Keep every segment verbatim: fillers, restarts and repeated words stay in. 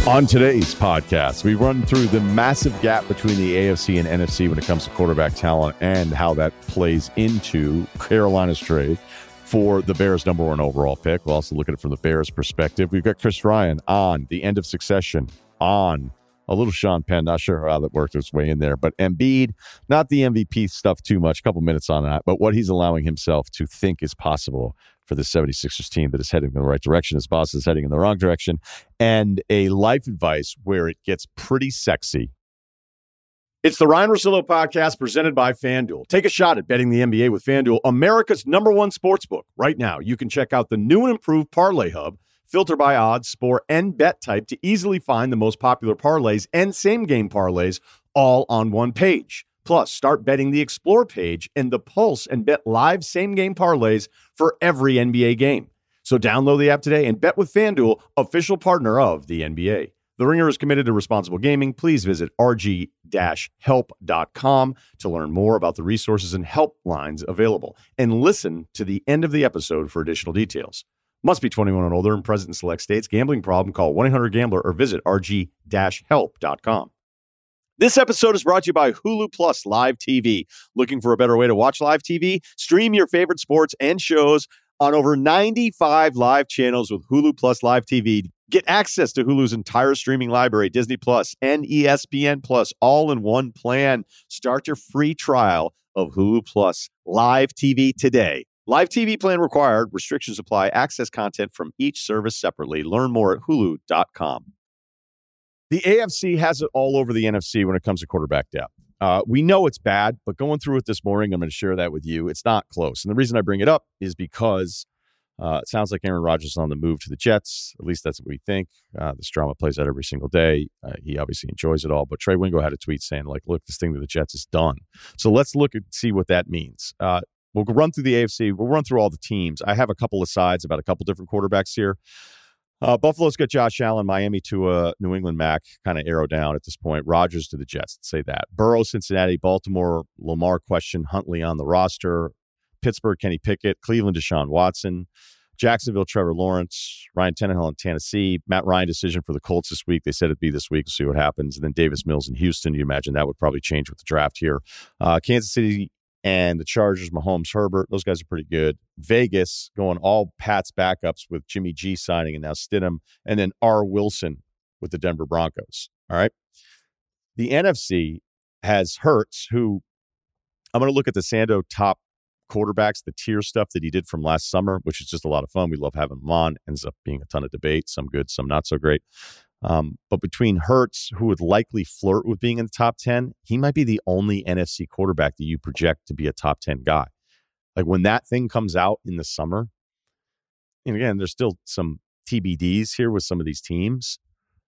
On today's podcast, we run through the massive gap between the A F C and N F C when it comes to quarterback talent and how that plays into Carolina's trade for the Bears' number one overall pick. We'll also look at it from the Bears' perspective. We've got Chris Ryan on the end of Succession, on a little Sean Penn. Not sure how that worked its way in there, but Embiid, not the M V P stuff too much, a couple minutes on that, but what he's allowing himself to think is possible for the seventy-sixers team that is heading in the right direction. His boss is heading in the wrong direction. And a life advice where it gets pretty sexy. It's the Ryan Russillo podcast presented by FanDuel. Take a shot at betting the N B A with FanDuel, America's number one sportsbook. Right now, you can check out the new and improved Parlay Hub, filter by odds, sport, and bet type to easily find the most popular parlays and same-game parlays all on one page. Plus, start betting the Explore page and the Pulse and bet live same-game parlays for every N B A game. So download the app today and bet with FanDuel, official partner of the N B A. The Ringer is committed to responsible gaming. Please visit r g dash help dot com to learn more about the resources and helplines available. And listen to the end of the episode for additional details. Must be twenty-one and older and present in select states. Gambling problem? Call one eight hundred gambler or visit r g dash help dot com. This episode is brought to you by Hulu Plus Live T V. Looking for a better way to watch live T V? Stream your favorite sports and shows on over ninety-five live channels with Hulu Plus Live T V. Get access to Hulu's entire streaming library, Disney Plus and E S P N Plus, all in one plan. Start your free trial of Hulu Plus Live T V today. Live T V plan required. Restrictions apply. Access content from each service separately. Learn more at hulu dot com. The A F C has it all over the N F C when it comes to quarterback depth. Uh, we know it's bad, but going through it this morning, I'm going to share that with you. It's not close. And the reason I bring it up is because uh, it sounds like Aaron Rodgers is on the move to the Jets. At least that's what we think. Uh, this drama plays out every single day. Uh, he obviously enjoys it all. But Trey Wingo had a tweet saying, like, look, this thing to the Jets is done. So let's look and see what that means. Uh, we'll run through the A F C. We'll run through all the teams. I have a couple of sides about a couple different quarterbacks here. Uh, Buffalo's got Josh Allen, Miami to a New England Mac, kind of arrow down at this point. Rodgers to the Jets, let's say that. Burrow, Cincinnati, Baltimore, Lamar question, Huntley on the roster. Pittsburgh, Kenny Pickett, Cleveland, Deshaun Watson. Jacksonville, Trevor Lawrence. Ryan Tannehill in Tennessee. Matt Ryan decision for the Colts this week. They said it'd be this week. We'll see what happens. And then Davis Mills in Houston. You imagine that would probably change with the draft here. Uh, Kansas City and the Chargers, Mahomes, Herbert, those guys are pretty good. Vegas going all Pats backups with Jimmy G signing and now Stidham, and then R. Wilson with the Denver Broncos. All right. The N F C has Hurts, who I'm going to look at the Sando top quarterbacks, the tier stuff that he did from last summer, which is just a lot of fun. We love having him on. Ends up being a ton of debate, some good, some not so great. Um, but between Hurts, who would likely flirt with being in the top ten, he might be the only N F C quarterback that you project to be a top ten guy. Like when that thing comes out in the summer, and again, there's still some T B Ds here with some of these teams,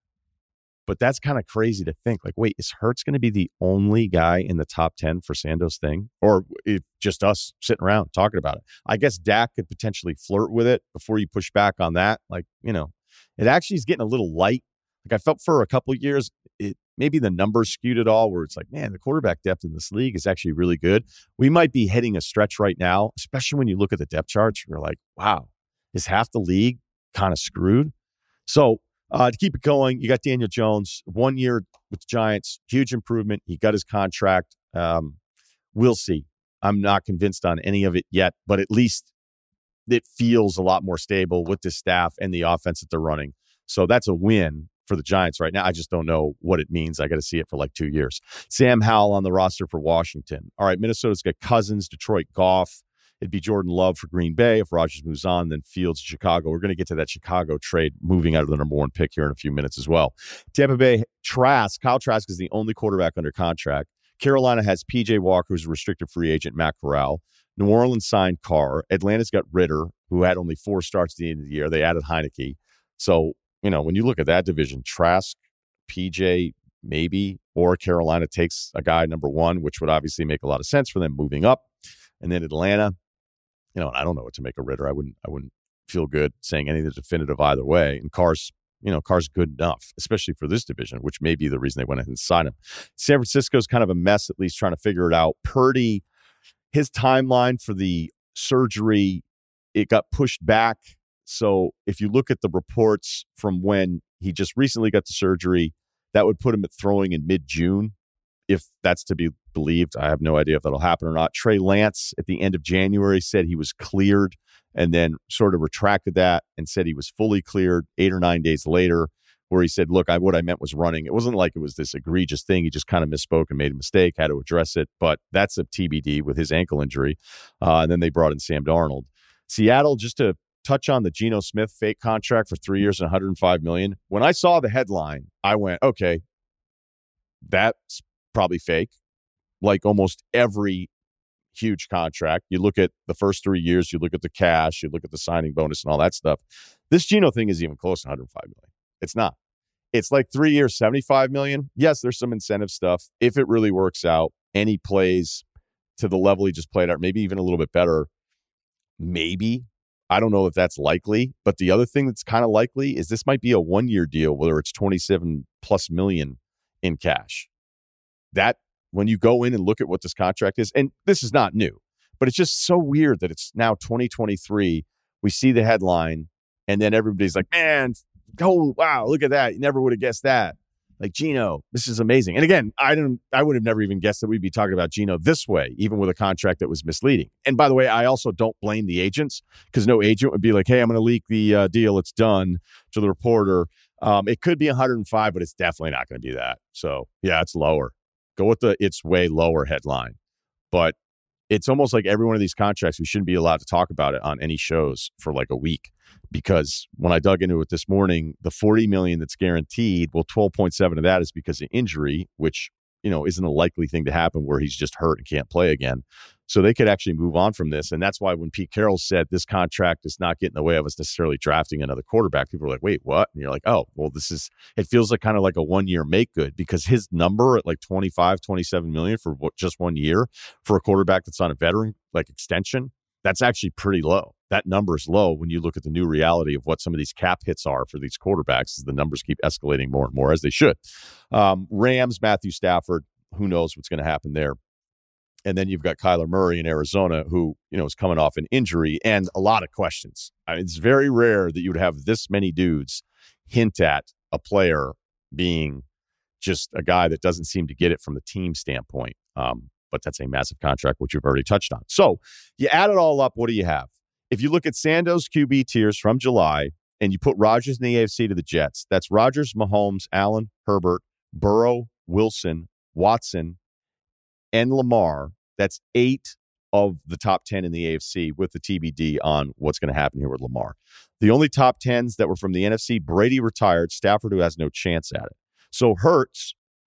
but that's kind of crazy to think. Like, wait, is Hurts going to be the only guy in the top ten for Sando's thing? Or if just us sitting around talking about it? I guess Dak could potentially flirt with it before you push back on that. Like, you know, it actually is getting a little light. Like I felt for a couple of years, it maybe the numbers skewed it all where it's like, man, the quarterback depth in this league is actually really good. We might be hitting a stretch right now, especially when you look at the depth charts. You're like, wow, is half the league kind of screwed? So uh, to keep it going, you got Daniel Jones, one year with the Giants, huge improvement. He got his contract. Um, we'll see. I'm not convinced on any of it yet, but at least it feels a lot more stable with the staff and the offense that they're running. So that's a win for the Giants right now. I just don't know what it means. I got to see it for like two years. Sam Howell on the roster for Washington. All right, Minnesota's got Cousins, Detroit, Goff. It'd be Jordan Love for Green Bay. If Rodgers moves on, then Fields, Chicago. We're going to get to that Chicago trade moving out of the number one pick here in a few minutes as well. Tampa Bay, Trask. Kyle Trask is the only quarterback under contract. Carolina has P J Walker, who's a restricted free agent, Matt Corral. New Orleans signed Carr. Atlanta's got Ritter, who had only four starts at the end of the year. They added Heineke. So, you know, when you look at that division, Trask, P J, maybe, or Carolina takes a guy number one, which would obviously make a lot of sense for them moving up. And then Atlanta, you know, I don't know what to make of Ritter. I wouldn't, I wouldn't feel good saying anything definitive either way. And Carr's, you know, Carr's good enough, especially for this division, which may be the reason they went ahead and signed him. San Francisco's kind of a mess, at least trying to figure it out. Purdy, his timeline for the surgery, it got pushed back. So if you look at the reports from when He just recently got the surgery. That would put him at throwing in mid-June, if that's to be believed. I have no idea if that'll happen or not. Trey Lance at the end of January said he was cleared and then sort of retracted that and said he was fully cleared eight or nine days later, where he said, look, I, what I meant was running. It wasn't like it was this egregious thing. He just kind of misspoke and made a mistake, had to address it. But that's a T B D with his ankle injury. Uh, and then they brought in Sam Darnold. Seattle, just to touch on the Geno Smith fake contract for three years and one hundred five million dollars. When I saw the headline, I went, okay, that's probably fake. Like almost every huge contract. You look at the first three years, you look at the cash, you look at the signing bonus and all that stuff. This Geno thing is even close to one hundred five million dollars. It's not. It's like three years, seventy-five million dollars. Yes, there's some incentive stuff. If it really works out and he plays to the level he just played at, maybe even a little bit better, maybe. I don't know if that's likely. But the other thing that's kind of likely is this might be a one-year deal, whether it's twenty-seven plus million in cash. That, when you go in and look at what this contract is, and this is not new, but it's just so weird that it's now twenty twenty-three. We see the headline, and then everybody's like, man, oh, wow, look at that. You never would have guessed that. Like, Geno, this is amazing. And again, I didn't, I would have never even guessed that we'd be talking about Geno this way, even with a contract that was misleading. And by the way, I also don't blame the agents, because no agent would be like, hey, I'm going to leak the uh, deal. It's done, to the reporter. Um, it could be one hundred five, but it's definitely not going to be that. So, yeah, it's lower. Go with the it's way lower headline. But it's almost like every one of these contracts, we shouldn't be allowed to talk about it on any shows for like a week. Because when I dug into it this morning, the forty million dollars that's guaranteed, well, twelve point seven of that is because of injury, which, you know, isn't a likely thing to happen where he's just hurt and can't play again. So they could actually move on from this. And that's why when Pete Carroll said this contract does not get in the way of us necessarily drafting another quarterback, people are like, wait, what? And you're like, oh, well, this is, it feels like kind of like a one year make good, because his number at like twenty-five, twenty-seven million for what, just one year for a quarterback that's on a veteran like extension, that's actually pretty low. That number is low when you look at the new reality of what some of these cap hits are for these quarterbacks, as the numbers keep escalating more and more, as they should. Um, Rams, Matthew Stafford, who knows what's going to happen there. And then you've got Kyler Murray in Arizona, who, you know, is coming off an injury and a lot of questions. I mean, it's very rare that you would have this many dudes hint at a player being just a guy that doesn't seem to get it from the team standpoint. Um, but that's a massive contract, which you've already touched on. So you add it all up, what do you have? If you look at Sando's Q B tiers from July and you put Rodgers in the A F C to the Jets, that's Rodgers, Mahomes, Allen, Herbert, Burrow, Wilson, Watson, and Lamar. That's eight of the top ten in the A F C, with the T B D on what's going to happen here with Lamar. The only top tens that were from the N F C, Brady retired, Stafford, who has no chance at it. So Hurts,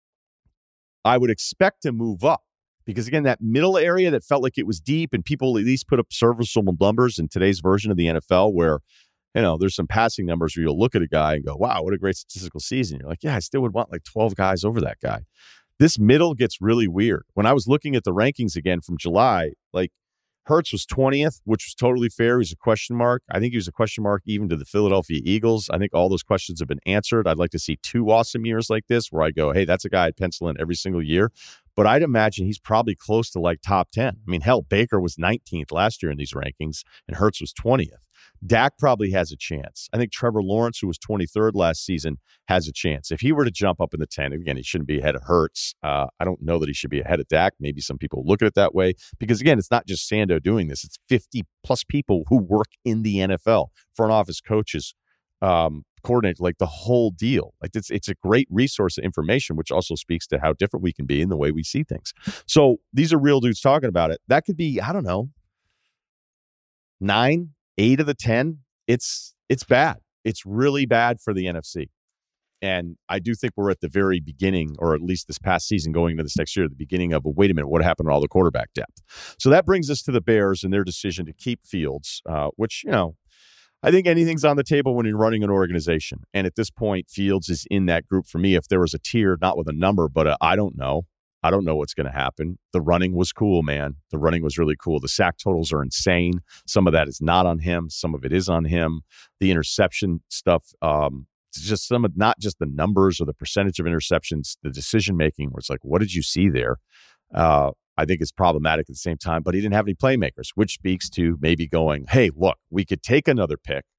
I would expect to move up. Because, again, that middle area that felt like it was deep and people at least put up serviceable numbers in today's version of the N F L where, you know, there's some passing numbers where you'll look at a guy and go, wow, what a great statistical season. You're like, yeah, I still would want like twelve guys over that guy. This middle gets really weird. When I was looking at the rankings again from July, like Hurts was twentieth, which was totally fair. He's a question mark. I think he was a question mark even to the Philadelphia Eagles. I think all those questions have been answered. I'd like to see two awesome years like this where I go, hey, that's a guy I'd pencil in every single year. But I'd imagine he's probably close to like top ten. I mean, hell, Baker was nineteenth last year in these rankings, and Hurts was twentieth. Dak probably has a chance. I think Trevor Lawrence, who was twenty-third last season, has a chance. If he were to jump up in the ten, again, he shouldn't be ahead of Hurts. Uh, I don't know that he should be ahead of Dak. Maybe some people look at it that way. Because, again, it's not just Sando doing this. It's fifty-plus people who work in the N F L, front office coaches, um, coordinate, like the whole deal. Like it's it's a great resource of information, which also speaks to how different we can be in the way we see things. So these are real dudes talking about it. That could be, I don't know, nine, eight of the ten. It's it's bad. It's really bad for the N F C. And I do think we're at the very beginning, or at least this past season going into this next year, the beginning of a, wait a minute, what happened to all the quarterback depth? So that brings us to the Bears and their decision to keep Fields, uh, which, you know, I think anything's on the table when you're running an organization. And at this point, Fields is in that group for me. If there was a tier, not with a number, but a, I don't know. I don't know what's going to happen. The running was cool, man. The running was really cool. The sack totals are insane. Some of that is not on him. Some of it is on him. The interception stuff, um, just some of, not just the numbers or the percentage of interceptions, the decision-making where it's like, what did you see there? Uh, I think it's problematic at the same time, but he didn't have any playmakers, which speaks to maybe going, hey, look, we could take another pick,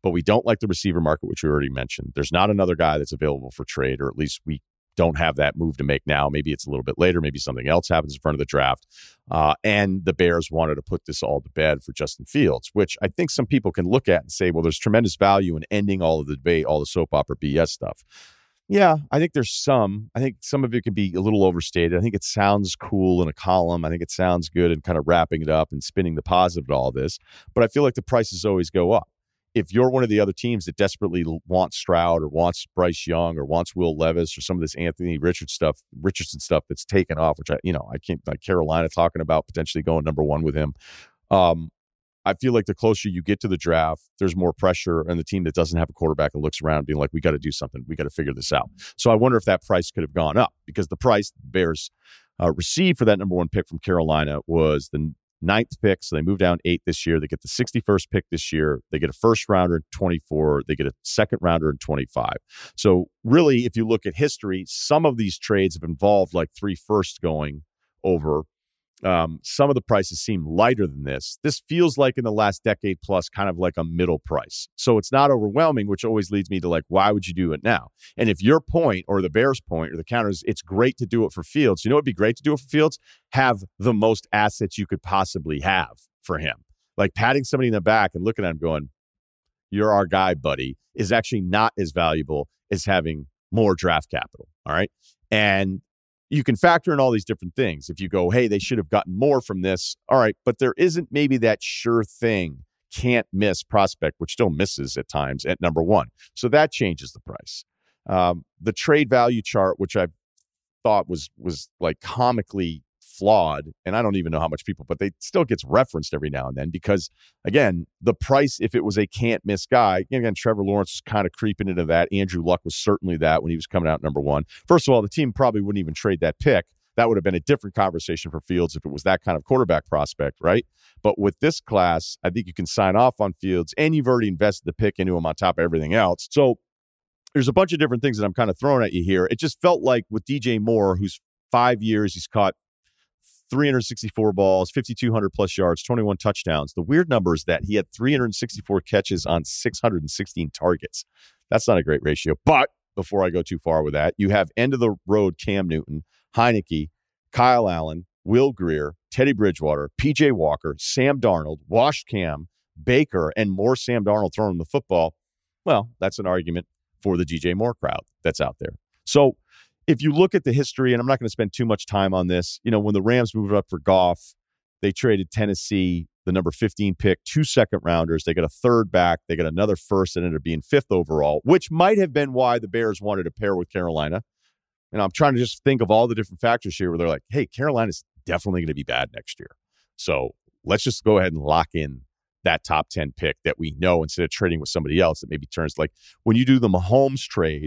but we don't like the receiver market, which we already mentioned. There's not another guy that's available for trade, or at least we don't have that move to make now. Maybe it's a little bit later. Maybe something else happens in front of the draft. Uh, and the Bears wanted to put this all to bed for Justin Fields, which I think some people can look at and say, well, there's tremendous value in ending all of the debate, all the soap opera B S stuff. Yeah, I think there's some. I think some of it can be a little overstated. I think it sounds cool in a column. I think it sounds good in kind of wrapping it up and spinning the positive to all this. But I feel like the prices always go up. If you're one of the other teams that desperately wants Stroud or wants Bryce Young or wants Will Levis or some of this Anthony Richardson stuff, Richardson stuff that's taken off, which I, you know, I can't, like Carolina talking about potentially going number one with him. Um, I feel like the closer you get to the draft, there's more pressure on the team that doesn't have a quarterback and looks around being like, we got to do something. We got to figure this out. So I wonder if that price could have gone up, because the price the Bears uh, received for that number one pick from Carolina was the ninth pick. So they move down eight this year. They get the sixty-first pick this year. They get a first rounder in twenty-four. They get a second rounder in twenty-five. So really, if you look at history, some of these trades have involved like three firsts going over. Um, some of the prices seem lighter than this. This feels like in the last decade plus kind of like a middle price. So it's not overwhelming, which always leads me to like, why would you do it now? And if your point or the Bears' point or the counter is it's great to do it for Fields, you know what would be great to do it for Fields? Have the most assets you could possibly have for him. Like patting somebody in the back and looking at him going, you're our guy, buddy, is actually not as valuable as having more draft capital. All right. And you can factor in all these different things. If you go, hey, they should have gotten more from this. All right. But there isn't maybe that sure thing, can't miss prospect, which still misses at times at number one. So that changes the price. Um, the trade value chart, which I thought was was like comically flawed, and I don't even know how much people, but they still gets referenced every now and then because, again, the price, if it was a can't miss guy, again, Trevor Lawrence was kind of creeping into that. Andrew Luck was certainly that when he was coming out number one. First of all, the team probably wouldn't even trade that pick. That would have been a different conversation for Fields if it was that kind of quarterback prospect, right? But with this class, I think you can sign off on Fields, and you've already invested the pick into him on top of everything else. So there's a bunch of different things that I'm kind of throwing at you here. It just felt like with D J Moore, who's five years, he's caught three hundred sixty-four balls, fifty-two hundred plus yards, twenty-one touchdowns. The weird number is that he had three hundred sixty-four catches on six hundred sixteen targets. That's not a great ratio. But before I go too far with that, you have end of the road Cam Newton, Heineke, Kyle Allen, Will Grier, Teddy Bridgewater, P J Walker, Sam Darnold, washed Cam, Baker, and more Sam Darnold throwing the football. Well, that's an argument for the D J Moore crowd that's out there. So if you look at the history, and I'm not going to spend too much time on this, you know, when the Rams moved up for Goff, they traded Tennessee, the number fifteen pick, two second rounders. They got a third back. They got another first that ended up being fifth overall, which might have been why the Bears wanted to pair with Carolina. And I'm trying to just think of all the different factors here where they're like, hey, Carolina's definitely going to be bad next year. So let's just go ahead and lock in that top ten pick that we know instead of trading with somebody else that maybe turns like when you do the Mahomes trade,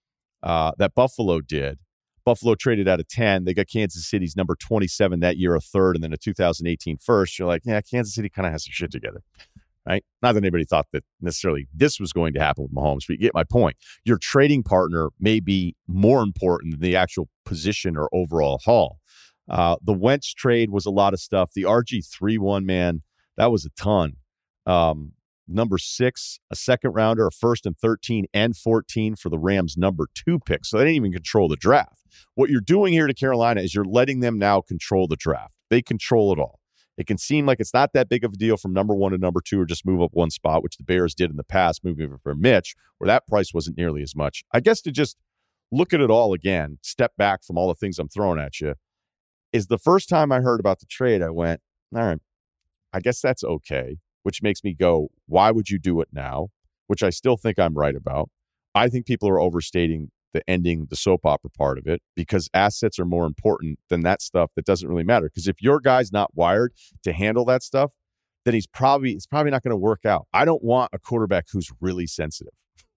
Uh, that Buffalo did. Buffalo traded out of ten. They got Kansas City's number twenty-seven that year, a third, and then a two thousand eighteen first. You're like, yeah, Kansas City kind of has some shit together, right? Not that anybody thought that necessarily this was going to happen with Mahomes, but you get my point. Your trading partner may be more important than the actual position or overall haul. Uh, the Wentz trade was a lot of stuff. The R G three one, man, that was a ton. Um, Number six, a second rounder, a first and thirteen and fourteen for the Rams' number two pick. So they didn't even control the draft. What you're doing here to Carolina is you're letting them now control the draft. They control it all. It can seem like it's not that big of a deal from number one to number two or just move up one spot, which the Bears did in the past, moving over for Mitch, where that price wasn't nearly as much. I guess to just look at it all again, step back from all the things I'm throwing at you, is the first time I heard about the trade, I went, all right, I guess that's okay. Which makes me go, why would you do it now? Which I still think I'm right about. I think people are overstating the ending, the soap opera part of it, because assets are more important than that stuff that doesn't really matter. Because if your guy's not wired to handle that stuff, then he's probably, it's probably not going to work out. I don't want a quarterback who's really sensitive.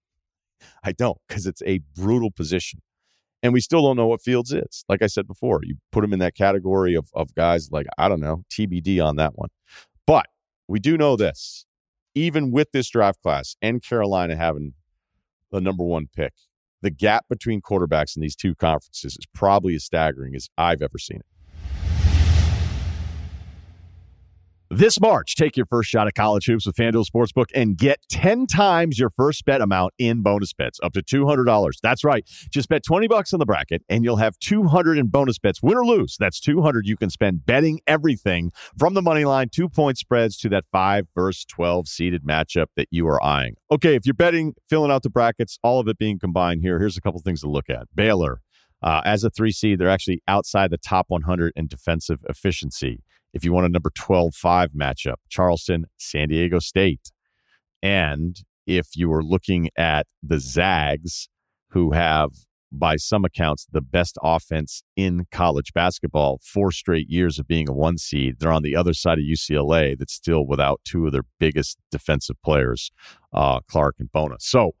I don't, because it's a brutal position. And we still don't know what Fields is. Like I said before, you put him in that category of, of guys like, I don't know, T B D on that one. But we do know this, even with this draft class and Carolina having the number one pick, the gap between quarterbacks in these two conferences is probably as staggering as I've ever seen it. This March, take your first shot at college hoops with FanDuel Sportsbook and get ten times your first bet amount in bonus bets, up to two hundred dollars. That's right. Just bet twenty bucks on the bracket, and you'll have two hundred in bonus bets, win or lose. That's two hundred you can spend betting everything from the money line, two-point spreads to that five versus twelve seeded matchup that you are eyeing. Okay, if you're betting, filling out the brackets, all of it being combined here, here's a couple things to look at. Baylor, uh, as a three seed, they're actually outside the top one hundred in defensive efficiency. If you want a number twelve five matchup, Charleston, San Diego State. And if you were looking at the Zags, who have, by some accounts, the best offense in college basketball, four straight years of being a one seed, they're on the other side of U C L A that's still without two of their biggest defensive players, uh, Clark and Bona. So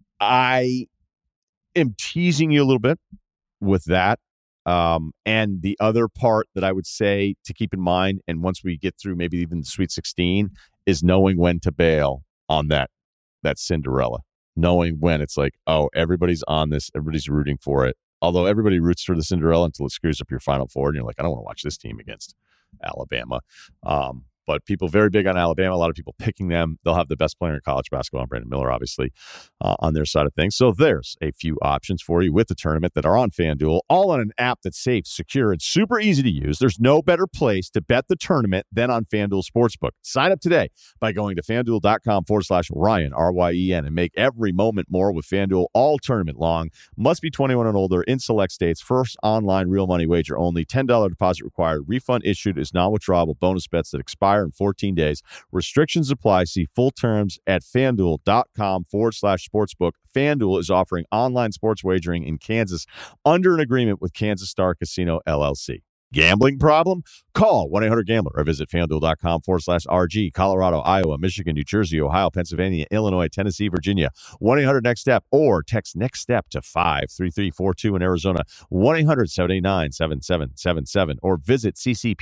I am teasing you a little bit with that. Um, and the other part that I would say to keep in mind, and once we get through maybe even the Sweet sixteen, is knowing when to bail on that that Cinderella. Knowing when it's like, oh, everybody's on this, everybody's rooting for it. Although everybody roots for the Cinderella until it screws up your Final Four, and you're like, I don't want to watch this team against Alabama. Um, but people very big on Alabama. A lot of people picking them. They'll have the best player in college basketball, Brandon Miller, obviously, uh, on their side of things. So there's a few options for you with the tournament that are on FanDuel, all on an app that's safe, secure, and super easy to use. There's no better place to bet the tournament than on FanDuel Sportsbook. Sign up today by going to FanDuel.com forward slash Ryan, R Y E N, and make every moment more with FanDuel all tournament long. Must be twenty-one and older in select states. First online real money wager only. ten dollars deposit required. Refund issued is non-withdrawable bonus bets that expire in fourteen days. Restrictions apply. See full terms at FanDuel.com forward slash sportsbook. FanDuel is offering online sports wagering in Kansas under an agreement with Kansas Star Casino, L L C. Gambling problem? Call one eight hundred gambler or visit FanDuel.com forward slash RG. Colorado, Iowa, Michigan, New Jersey, Ohio, Pennsylvania, Illinois, Tennessee, Virginia. one eight hundred next step or text next step to five three three four two in Arizona. one eight hundred seven eight nine seven seven seven seven or visit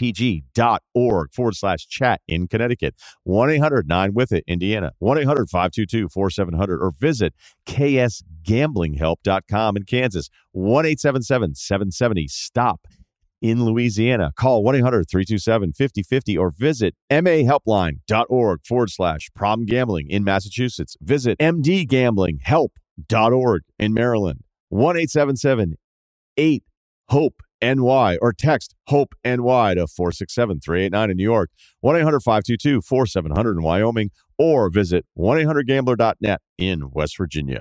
ccpg.org forward slash chat in Connecticut. one eight hundred nine with it, Indiana. one eight hundred five two two four seven zero zero or visit k s gambling help dot com in Kansas. one eight seven seven seven seven zero stop in Louisiana. Call one eight hundred three two seven five zero five zero or visit mahelpline.org forward slash problem gambling in Massachusetts. Visit mdgamblinghelp.org in Maryland. one eight seven seven eight hope N Y or text HOPE-N Y to four six seven three eight nine in New York. one eight hundred five two two four seven zero zero in Wyoming or visit one eight hundred gambler dot net in West Virginia.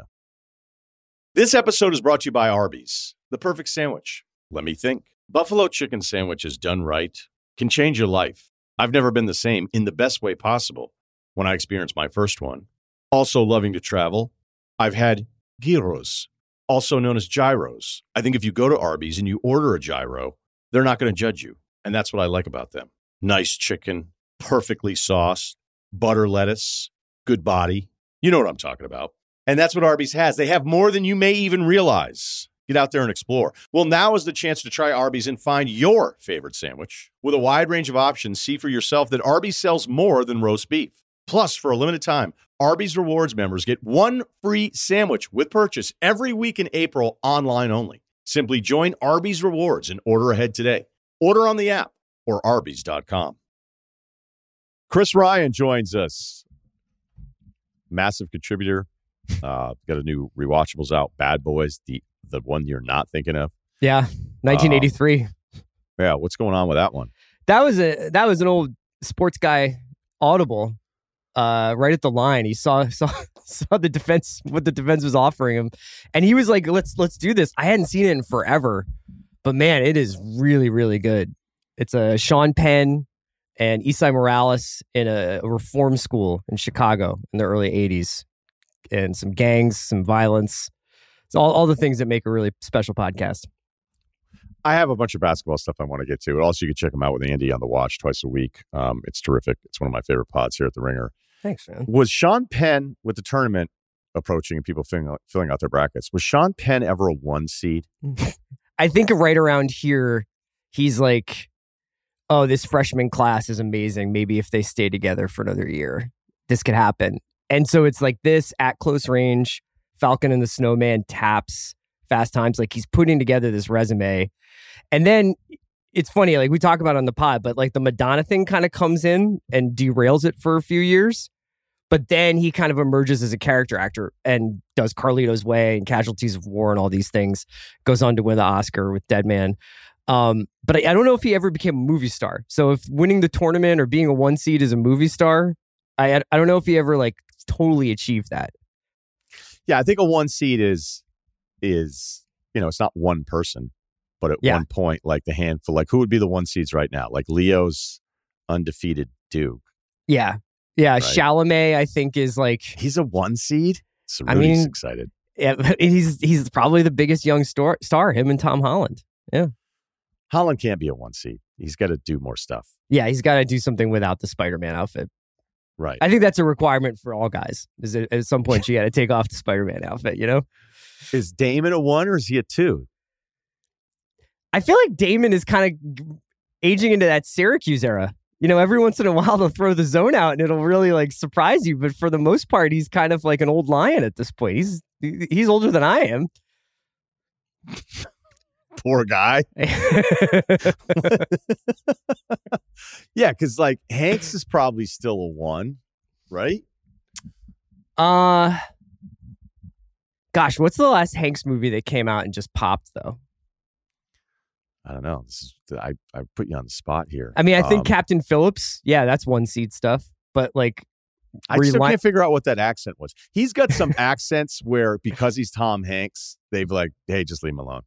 This episode is brought to you by Arby's, the perfect sandwich. Let me think. Buffalo chicken sandwiches done right can change your life. I've never been the same in the best way possible when I experienced my first one. Also loving to travel, I've had gyros, also known as gyros. I think if you go to Arby's and you order a gyro, they're not going to judge you. And that's what I like about them. Nice chicken, perfectly sauced, butter lettuce, good body. You know what I'm talking about. And that's what Arby's has. They have more than you may even realize. Get out there and explore. Well, now is the chance to try Arby's and find your favorite sandwich. With a wide range of options, see for yourself that Arby's sells more than roast beef. Plus, for a limited time, Arby's Rewards members get one free sandwich with purchase every week in April, online only. Simply join Arby's Rewards and order ahead today. Order on the app or Arby's dot com. Chris Ryan joins us. Massive contributor. Uh, got a new rewatchables out, Bad Boys, the the one you're not thinking of. Yeah, nineteen eighty-three. Um, yeah, what's going on with that one? That was a that was an old sports guy audible. Uh, right at the line, he saw saw saw the defense, what the defense was offering him, and he was like, "Let's let's do this." I hadn't seen it in forever, but man, it is really really good. It's a Sean Penn and Esai Morales in a, a reform school in Chicago in the early eighties, and some gangs, some violence. It's all, all the things that make a really special podcast. I have a bunch of basketball stuff I want to get to. But also, you can check them out with Andy on The Watch twice a week. Um, it's terrific. It's one of my favorite pods here at The Ringer. Thanks, man. Was Sean Penn, with the tournament approaching and people filling, filling out their brackets, was Sean Penn ever a one seed? I think right around here, he's like, oh, this freshman class is amazing. Maybe if they stay together for another year, this could happen. And so it's like this at close range, Falcon and the Snowman, taps, Fast Times. Like he's putting together this resume. And then it's funny, like we talk about it on the pod, but like the Madonna thing kind of comes in and derails it for a few years. But then he kind of emerges as a character actor and does Carlito's Way and Casualties of War and all these things. Goes on to win the Oscar with Dead Man. Um, but I, I don't know if he ever became a movie star. So if winning the tournament or being a one seed is a movie star, I I don't know if he ever like totally achieved that. Yeah, I think a one seed is is you know it's not one person, but at Yeah. one point, like the handful, like who would be the one seeds right now? Like Leo's undefeated Duke. Yeah. Yeah. Right. Chalamet, I think, is like He's a one seed. So I really mean- excited. yeah, he's he's probably the biggest young star, star, him and Tom Holland. Holland can't be a one seed. He's got to do more stuff. Yeah, he's got to do something without the Spider-Man outfit. Right. I think that's a requirement for all guys. Is that at some point you got to take off the Spider-Man outfit, you know? Is Damon a one or is he a two? I feel like Damon is kind of aging into that Syracuse era. You know, every once in a while they'll throw the zone out and it'll really like surprise you. But for the most part, he's kind of like an old lion at this point. He's he's older than I am. Poor guy. Yeah, because like Hanks is probably still a one, right? uh, gosh, what's the last Hanks movie that came out and just popped though? I don't know. This is I, I put you on the spot here. I mean, I think Um, Captain Phillips, yeah, that's one seed stuff. But like, I were you still li- can't figure out what that accent was. He's got some accents where because he's Tom Hanks, they've like, hey, just leave him alone.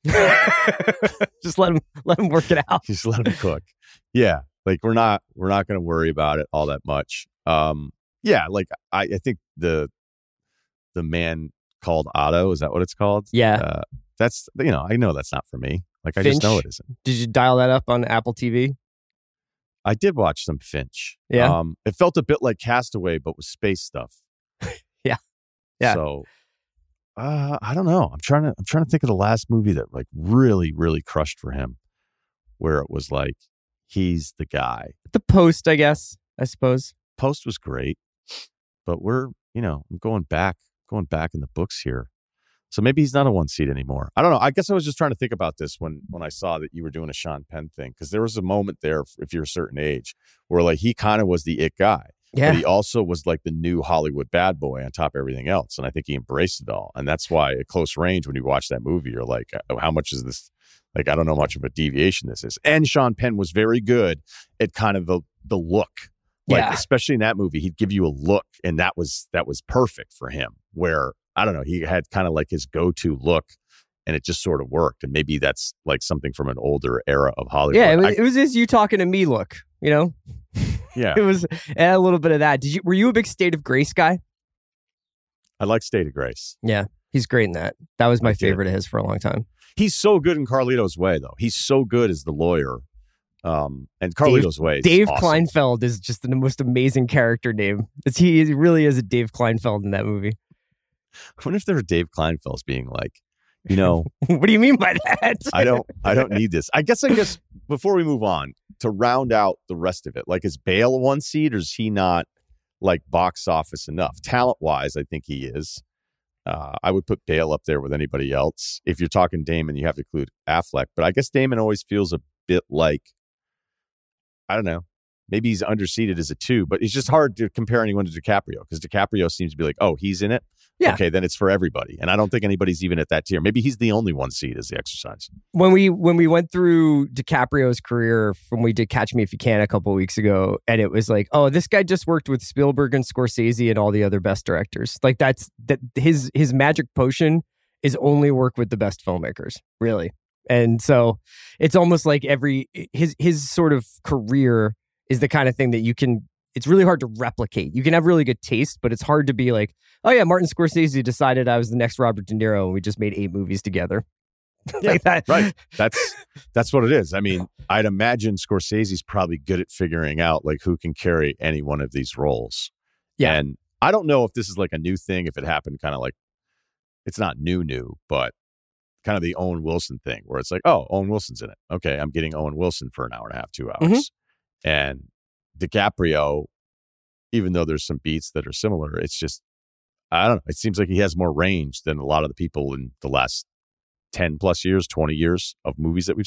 just let him let him work it out. Just let him cook. Yeah. Like we're not we're not gonna worry about it all that much. Um yeah, like I, I think the the man called Otto, is that what it's called? Yeah. Uh, that's you know, I know that's not for me. Like I Finch? just know it isn't. Did you dial that up on Apple T V? I did watch some Finch. Yeah. Um it felt a bit like Castaway, but with space stuff. Yeah. Yeah. So uh I don't know. I'm trying to I'm trying to think of the last movie that like really, really crushed for him, where it was like he's the guy. The Post, I guess. I suppose. Post was great, but we're, you know, I'm going back, going back in the books here. So maybe he's not a one seed anymore. I don't know. I guess I was just trying to think about this when when I saw that you were doing a Sean Penn thing, because there was a moment there, if you're a certain age, where like he kind of was the it guy, Yeah. but he also was like the new Hollywood bad boy on top of everything else, and I think he embraced it all. And that's why at close range, when you watch that movie, you're like, oh, how much is this? Like, I don't know how much of a deviation this is. And Sean Penn was very good at kind of the the look. Like, Yeah. especially in that movie, he'd give you a look, and that was that was perfect for him. Where I don't know, he had kind of like his go-to look, and it just sort of worked. And maybe that's like something from an older era of Hollywood. Yeah, it was, I- it was his you talking to me look, you know? yeah. It was it had a little bit of that. Did you were you a big State of Grace guy? I like State of Grace. Yeah. He's great in that. That was my I did. favorite of his for a long time. He's so good in Carlito's Way, though. He's so good as the lawyer. Um, and Carlito's Way. Is Dave awesome. Kleinfeld is just the most amazing character name. It's, he he really is a Dave Kleinfeld in that movie. I wonder if there were Dave Kleinfelds being like, you know, What do you mean by that? I don't, I don't need this. I guess, I guess before we move on to round out the rest of it, like, is Bale a one seed, or is he not like box office enough? Talent wise, I think he is. Uh, I would put Bale up there with anybody else. If you're talking Damon, you have to include Affleck. But I guess Damon always feels a bit like, I don't know, maybe he's underseated as a two, but it's just hard to compare anyone to DiCaprio, because DiCaprio seems to be like, oh, he's in it. Yeah. Okay, then it's for everybody. And I don't think anybody's even at that tier. Maybe he's the only one seed as the exercise. when we when we went through DiCaprio's career when we did Catch Me If You Can a couple of weeks ago, and it was like, oh, this guy just worked with Spielberg and Scorsese and all the other best directors. Like that's that his his magic potion is only work with the best filmmakers, really. And so it's almost like every his his sort of career is the kind of thing that you can. It's really hard to replicate. You can have really good taste, but it's hard to be like, oh yeah, Martin Scorsese decided I was the next Robert De Niro, and we just made eight movies together. Like that. Right. That's that's what it is. I mean, I'd imagine Scorsese's probably good at figuring out like who can carry any one of these roles. Yeah. And I don't know if this is like a new thing, if it happened kind of like, it's not new, new, but kind of the Owen Wilson thing where it's like, oh, Owen Wilson's in it. Okay, I'm getting Owen Wilson for an hour and a half, two hours. Mm-hmm. And DiCaprio, even though there's some beats that are similar, it's just, I don't know. It seems like he has more range than a lot of the people in the last ten plus years, twenty years of movies that we've seen.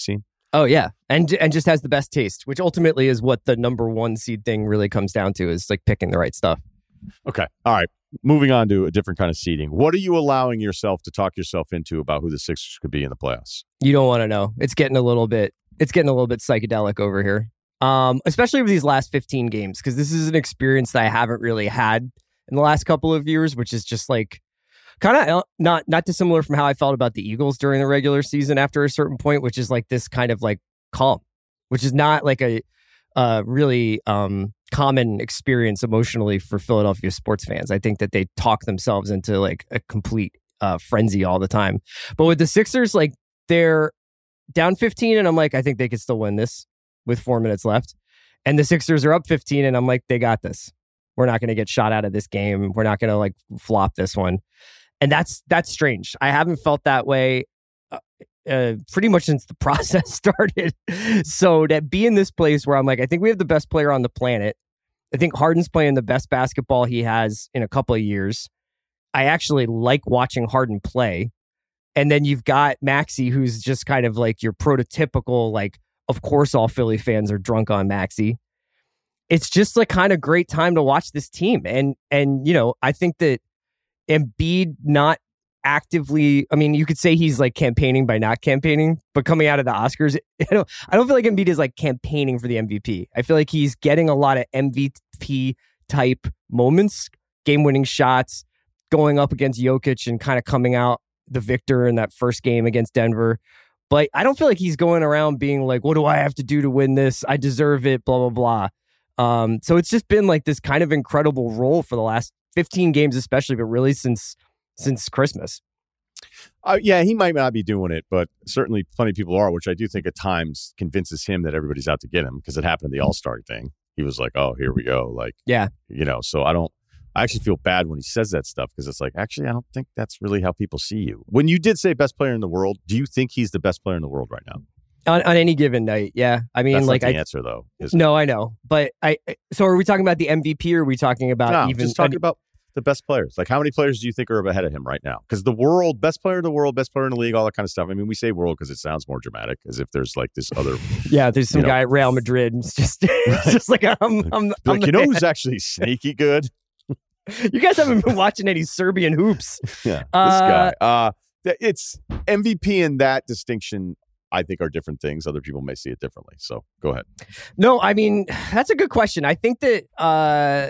Oh yeah, and and just has the best taste, which ultimately is what the number one seed thing really comes down to, is like picking the right stuff. Okay, all right. Moving on to a different kind of seeding. What are you allowing yourself to talk yourself into about who the Sixers could be in the playoffs? You don't want to know. It's getting a little bit. It's getting a little bit psychedelic over here, um, especially with these last fifteen games, because this is an experience that I haven't really had in the last couple of years, which is just like kind of not not dissimilar from how I felt about the Eagles during the regular season after a certain point, which is like this kind of like calm, which is not like a uh, really um, common experience emotionally for Philadelphia sports fans. I think that they talk themselves into like a complete uh, frenzy all the time. But with the Sixers, like they're down fifteen, and I'm like, I think they could still win this with four minutes left. And the Sixers are up fifteen, and I'm like, they got this. We're not going to get shot out of this game. We're not going to like flop this one. And that's that's strange. I haven't felt that way uh, uh, pretty much since the process started. So to be in this place where I'm like, I think we have the best player on the planet. I think Harden's playing the best basketball he has in a couple of years. I actually like watching Harden play. And then you've got Maxey, who's just kind of like your prototypical, like, of course all Philly fans are drunk on Maxey. It's just like kind of great time to watch this team. And, and you know, I think that Embiid not actively, I mean, you could say he's like campaigning by not campaigning, but coming out of the Oscars, I don't, I don't feel like Embiid is like campaigning for the M V P. I feel like he's getting a lot of M V P type moments, game-winning shots, going up against Jokic and kind of coming out the victor in that first game against Denver. But I don't feel like he's going around being like, what do I have to do to win this? I deserve it, blah, blah, blah. Um, so it's just been like this kind of incredible role for the last fifteen games, especially, but really since since Christmas. Uh, yeah, he might not be doing it, but certainly plenty of people are, which I do think at times convinces him that everybody's out to get him, because it happened in the All-Star thing. He was like, oh, here we go. Like, yeah, you know, so I don't, I actually feel bad when he says that stuff, because it's like, actually, I don't think that's really how people see you. When you did say best player in the world, do you think he's the best player in the world right now? On, on any given night, yeah. I mean, That's like, not the I, answer though. No, I know, but I. So, are we talking about the M V P, or are we talking about no, even just talking I, about the best players? Like, how many players do you think are ahead of him right now? Because the world, best player in the world, best player in the league, all that kind of stuff. I mean, we say world because it sounds more dramatic, as if there's like this other. Yeah, there's some you know, guy at Real Madrid. And it's just, it's just like I'm. I'm, I'm like, the you know man. who's actually sneaky good? You guys haven't been watching any Serbian hoops. Yeah, this uh, guy. Uh, it's M V P and that distinction, I think, are different things. Other people may see it differently. So go ahead. No, I mean, that's a good question. I think that uh,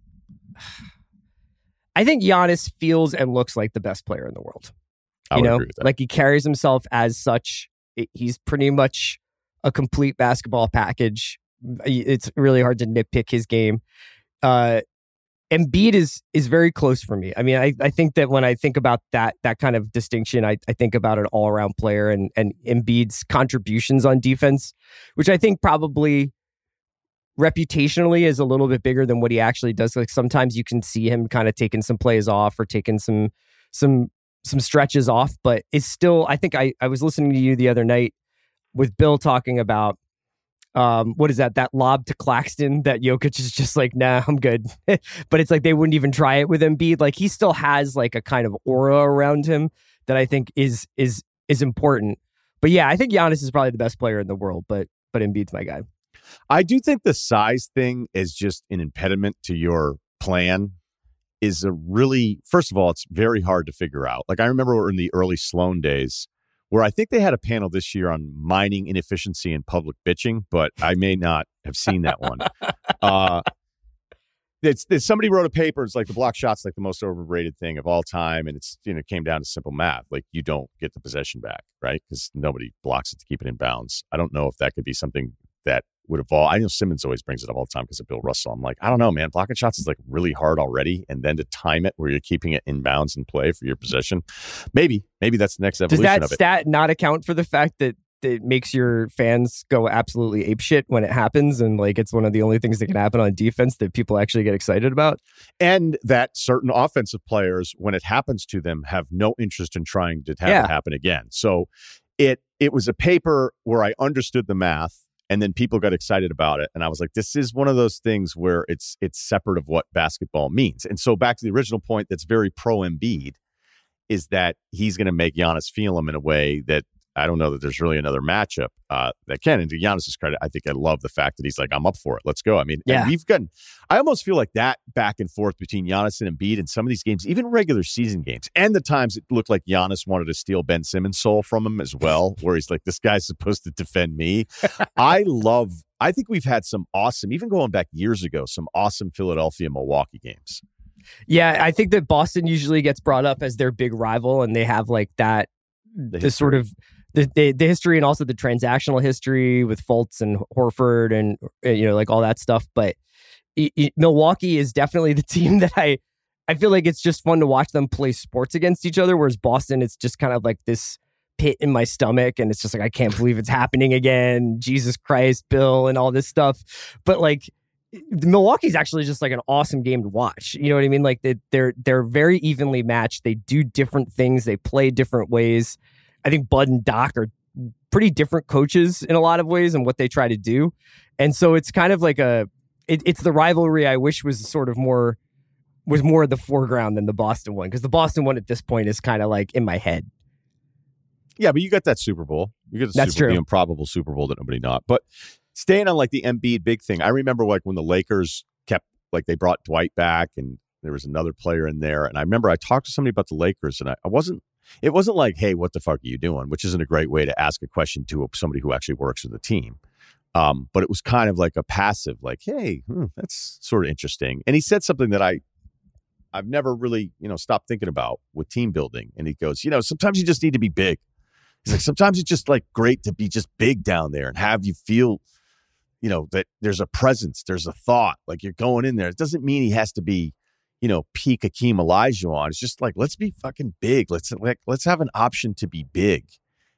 I think Giannis feels and looks like the best player in the world. I you would know, agree with that. Like he carries himself as such. It, he's pretty much a complete basketball package. It's really hard to nitpick his game. Uh, Embiid is is very close for me. I mean, I, I think that when I think about that that kind of distinction, I, I think about an all around player and and Embiid's contributions on defense, which I think probably reputationally is a little bit bigger than what he actually does. Like sometimes you can see him kind of taking some plays off or taking some some some stretches off, but it's still. I think I I was listening to you the other night with Bill talking about. Um, what is that? That lob to Claxton that Jokic is just like, nah, I'm good. But it's like they wouldn't even try it with Embiid. Like he still has like a kind of aura around him that I think is is is important. But yeah, I think Giannis is probably the best player in the world, but but Embiid's my guy. I do think the size thing is just an impediment to your plan. Is a really, first of all, it's very hard to figure out. Like I remember in the early Sloan days, where I think they had a panel this year on mining inefficiency and public bitching, but I may not have seen that one. uh, it's, it's somebody wrote a paper. It's like the block shot's like the most overrated thing of all time, and it's, you know, it came down to simple math. Like you don't get the possession back, right? Because nobody blocks it to keep it in bounds. I don't know if that could be something that would evolve. I know Simmons always brings it up all the time because of Bill Russell. I'm like, I don't know, man. Blocking shots is like really hard already, and then to time it where you're keeping it in bounds and play for your possession, maybe, maybe that's the next evolution Does that of it. stat not account for the fact that it makes your fans go absolutely apeshit when it happens, and like it's one of the only things that can happen on defense that people actually get excited about? And that certain offensive players, when it happens to them, have no interest in trying to have Yeah. it happen again. So it it was a paper where I understood the math. And then people got excited about it. And I was like, this is one of those things where it's it's separate of what basketball means. And so back to the original point that's very pro Embiid is that he's going to make Giannis feel him in a way that I don't know that there's really another matchup uh, that can. And to Giannis's credit, I think I love the fact that he's like, I'm up for it. Let's go. I mean, yeah. we've gotten, I almost feel like that back and forth between Giannis and Embiid in some of these games, even regular season games, and the times it looked like Giannis wanted to steal Ben Simmons' soul from him as well, where he's like, this guy's supposed to defend me. I love, I think we've had some awesome, even going back years ago, some awesome Philadelphia Milwaukee games. Yeah, I think that Boston usually gets brought up as their big rival, and they have like that, the, the sort of the, the the history and also the transactional history with Fultz and Horford and you know like all that stuff. But it, it, Milwaukee is definitely the team that I I feel like it's just fun to watch them play sports against each other. Whereas Boston, it's just kind of like this pit in my stomach, and it's just like I can't believe it's happening again. Jesus Christ, Bill, and all this stuff. But like Milwaukee's actually just like an awesome game to watch. You know what I mean? Like they, they're they're very evenly matched. They do different things. They play different ways. I think Bud and Doc are pretty different coaches in a lot of ways and what they try to do. And so it's kind of like a, it, it's the rivalry I wish was sort of more, was more of the foreground than the Boston one. Because the Boston one at this point is kind of like in my head. Yeah, but you got that Super Bowl. You got the, That's Super, true. the improbable Super Bowl that nobody not. But staying on like the Embiid big thing, I remember like when the Lakers kept, like they brought Dwight back and there was another player in there. And I remember I talked to somebody about the Lakers and I, I wasn't, it wasn't like, hey, what the fuck are you doing? Which isn't a great way to ask a question to somebody who actually works with the team. Um, but it was kind of like a passive, like, hey, hmm, that's sort of interesting. And he said something that I, I've never really, you know, stopped thinking about with team building. And he goes, you know, sometimes you just need to be big. He's like, sometimes it's just like great to be just big down there and have you feel, you know, that there's a presence, there's a thought, like you're going in there. It doesn't mean he has to be, you know, peak Hakeem Olajuwon. It's just like, let's be fucking big. Let's like, let's have an option to be big.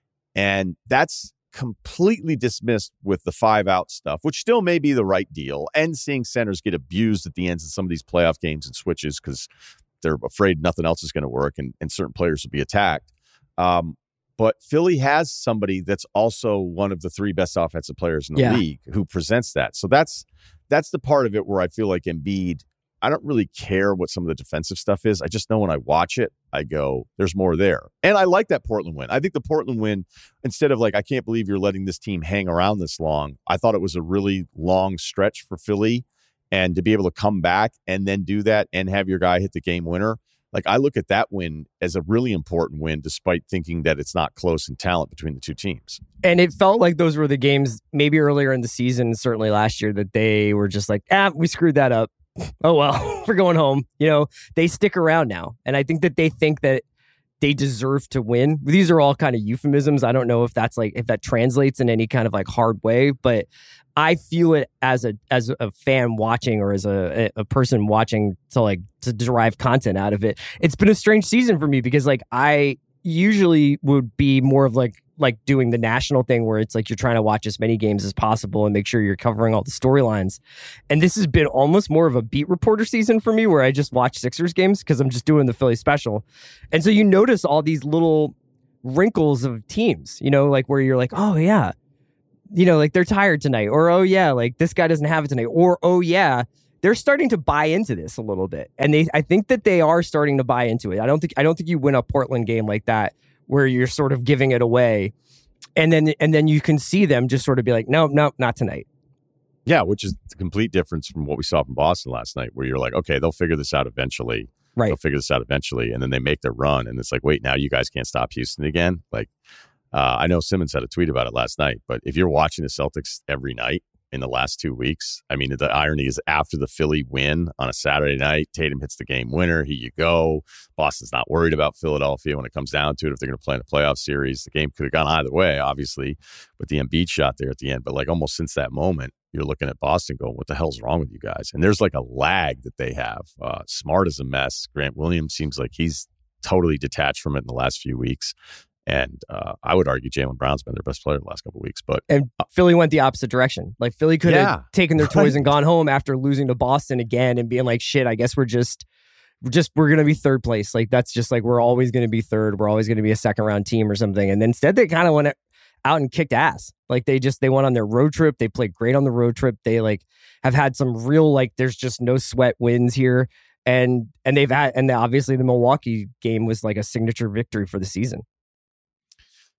And that's completely dismissed with the five out stuff, which still may be the right deal. And seeing centers get abused at the ends of some of these playoff games and switches because they're afraid nothing else is going to work and, and certain players will be attacked. Um, But Philly has somebody that's also one of the three best offensive players in the yeah. league who presents that. So that's that's the part of it where I feel like Embiid, I don't really care what some of the defensive stuff is. I just know when I watch it, I go, there's more there. And I like that Portland win. I think the Portland win, instead of like, I can't believe you're letting this team hang around this long, I thought it was a really long stretch for Philly. And to be able to come back and then do that and have your guy hit the game winner, like I look at that win as a really important win, despite thinking that it's not close in talent between the two teams. And it felt like those were the games maybe earlier in the season, certainly last year, that they were just like, ah, we screwed that up. Oh, well, we're going home. You know, they stick around now. And I think that they think that they deserve to win. These are all kind of euphemisms. I don't know if that's like, if that translates in any kind of like hard way, but I feel it as a as a fan watching or as a, a person watching to like to derive content out of it. It's been a strange season for me because like I usually would be more of like like doing the national thing where it's like you're trying to watch as many games as possible and make sure you're covering all the storylines. And this has been almost more of a beat reporter season for me where I just watch Sixers games because I'm just doing the Philly special. And so you notice all these little wrinkles of teams, you know, like where you're like, oh yeah, you know, like they're tired tonight, or, oh yeah, like this guy doesn't have it tonight, or, oh yeah, they're starting to buy into this a little bit. And they, I think that they are starting to buy into it. I don't think, I don't think you win a Portland game like that where you're sort of giving it away. And then, and then you can see them just sort of be like, no, no, not tonight. Yeah. Which is the complete difference from what we saw from Boston last night, where you're like, okay, they'll figure this out eventually. Right. They'll figure this out eventually. And then they make their run. And it's like, wait, now you guys can't stop Houston again. Like, Uh, I know Simmons had a tweet about it last night, but if you're watching the Celtics every night in the last two weeks, I mean, the irony is after the Philly win on a Saturday night, Tatum hits the game winner. Here you go. Boston's not worried about Philadelphia when it comes down to it. If they're going to play in a playoff series, the game could have gone either way, obviously, with the Embiid shot there at the end. But like almost since that moment, you're looking at Boston going, what the hell's wrong with you guys? And there's like a lag that they have. Uh, Smart is a mess. Grant Williams seems like he's totally detached from it in the last few weeks. And uh, I would argue Jaylen Brown's been their best player the last couple of weeks. But and Philly went the opposite direction. Like Philly could yeah, have taken their right. toys and gone home after losing to Boston again and being like, shit, I guess we're just, we're just, we're going to be third place. Like that's just like, we're always going to be third. We're always going to be a second round team or something. And then instead they kind of went out and kicked ass. Like they just, they went on their road trip. They played great on the road trip. They like have had some real, like there's just no sweat wins here. And, and they've had, and obviously the Milwaukee game was like a signature victory for the season.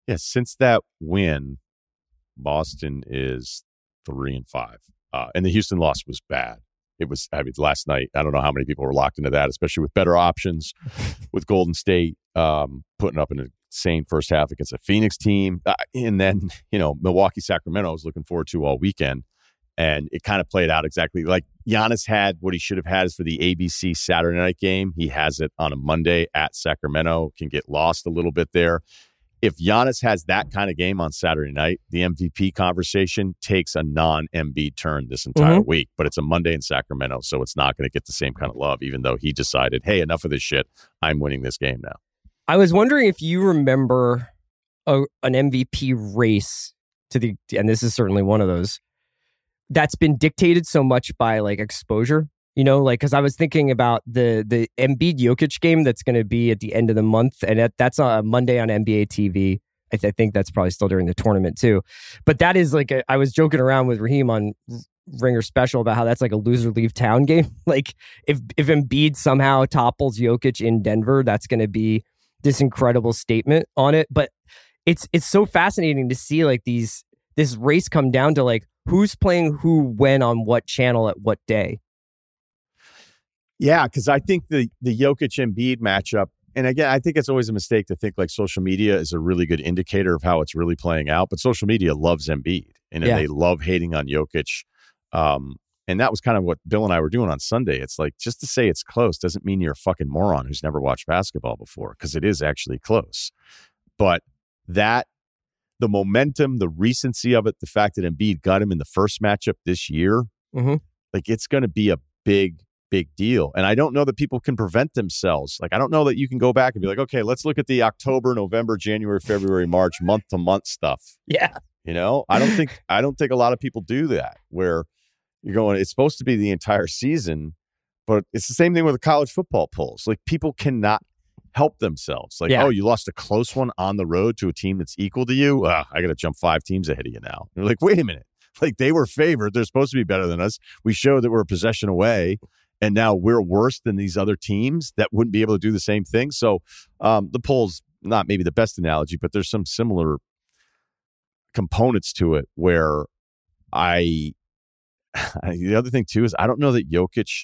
Yeah, since that win, Boston is three and five. Uh, and the Houston loss was bad. It was, I mean, last night, I don't know how many people were locked into that, especially with better options with Golden State um, putting up an insane first half against a Phoenix team. Uh, and then, you know, Milwaukee, Sacramento I was looking forward to all weekend. And it kind of played out exactly like Giannis had what he should have had is for the A B C Saturday night game. He has it on a Monday at Sacramento, can get lost a little bit there. If Giannis has that kind of game on Saturday night, the M V P conversation takes a non-Embiid turn this entire mm-hmm. week. But it's a Monday in Sacramento, so it's not going to get the same kind of love, even though he decided, hey, enough of this shit. I'm winning this game now. I was wondering if you remember a, an M V P race to the, and this is certainly one of those, that's been dictated so much by like exposure. You know, like, because I was thinking about the the Embiid Jokic game that's going to be at the end of the month, and that, that's on Monday on N B A T V. I, th- I think that's probably still during the tournament too. But that is like, a, I was joking around with Raheem on Ringer Special about how that's like a loser leave town game. Like, if if Embiid somehow topples Jokic in Denver, that's going to be this incredible statement on it. But it's it's so fascinating to see like these this race come down to like who's playing who when on what channel at what day. Yeah, because I think the the Jokic Embiid matchup, and again, I think it's always a mistake to think like social media is a really good indicator of how it's really playing out. But social media loves Embiid, and yeah. they love hating on Jokic. Um, and that was kind of what Bill and I were doing on Sunday. It's like, just to say it's close doesn't mean you're a fucking moron who's never watched basketball before, because it is actually close. But that, the momentum, the recency of it, the fact that Embiid got him in the first matchup this year, mm-hmm. like it's going to be a big big deal. And I don't know that people can prevent themselves. Like, I don't know that you can go back and be like, okay, let's look at the October, November, January, February, March, month to month stuff. Yeah. You know, I don't think, I don't think a lot of people do that, where you're going, it's supposed to be the entire season, but it's the same thing with the college football polls. Like, people cannot help themselves. Like, yeah. oh, you lost a close one on the road to a team that's equal to you. Uh, I got to jump five teams ahead of you now. And you're like, wait a minute. Like, they were favored. They're supposed to be better than us. We showed that we're a possession away. And now we're worse than these other teams that wouldn't be able to do the same thing. So um, the polls, not maybe the best analogy, but there's some similar components to it where I, the other thing too is I don't know that Jokic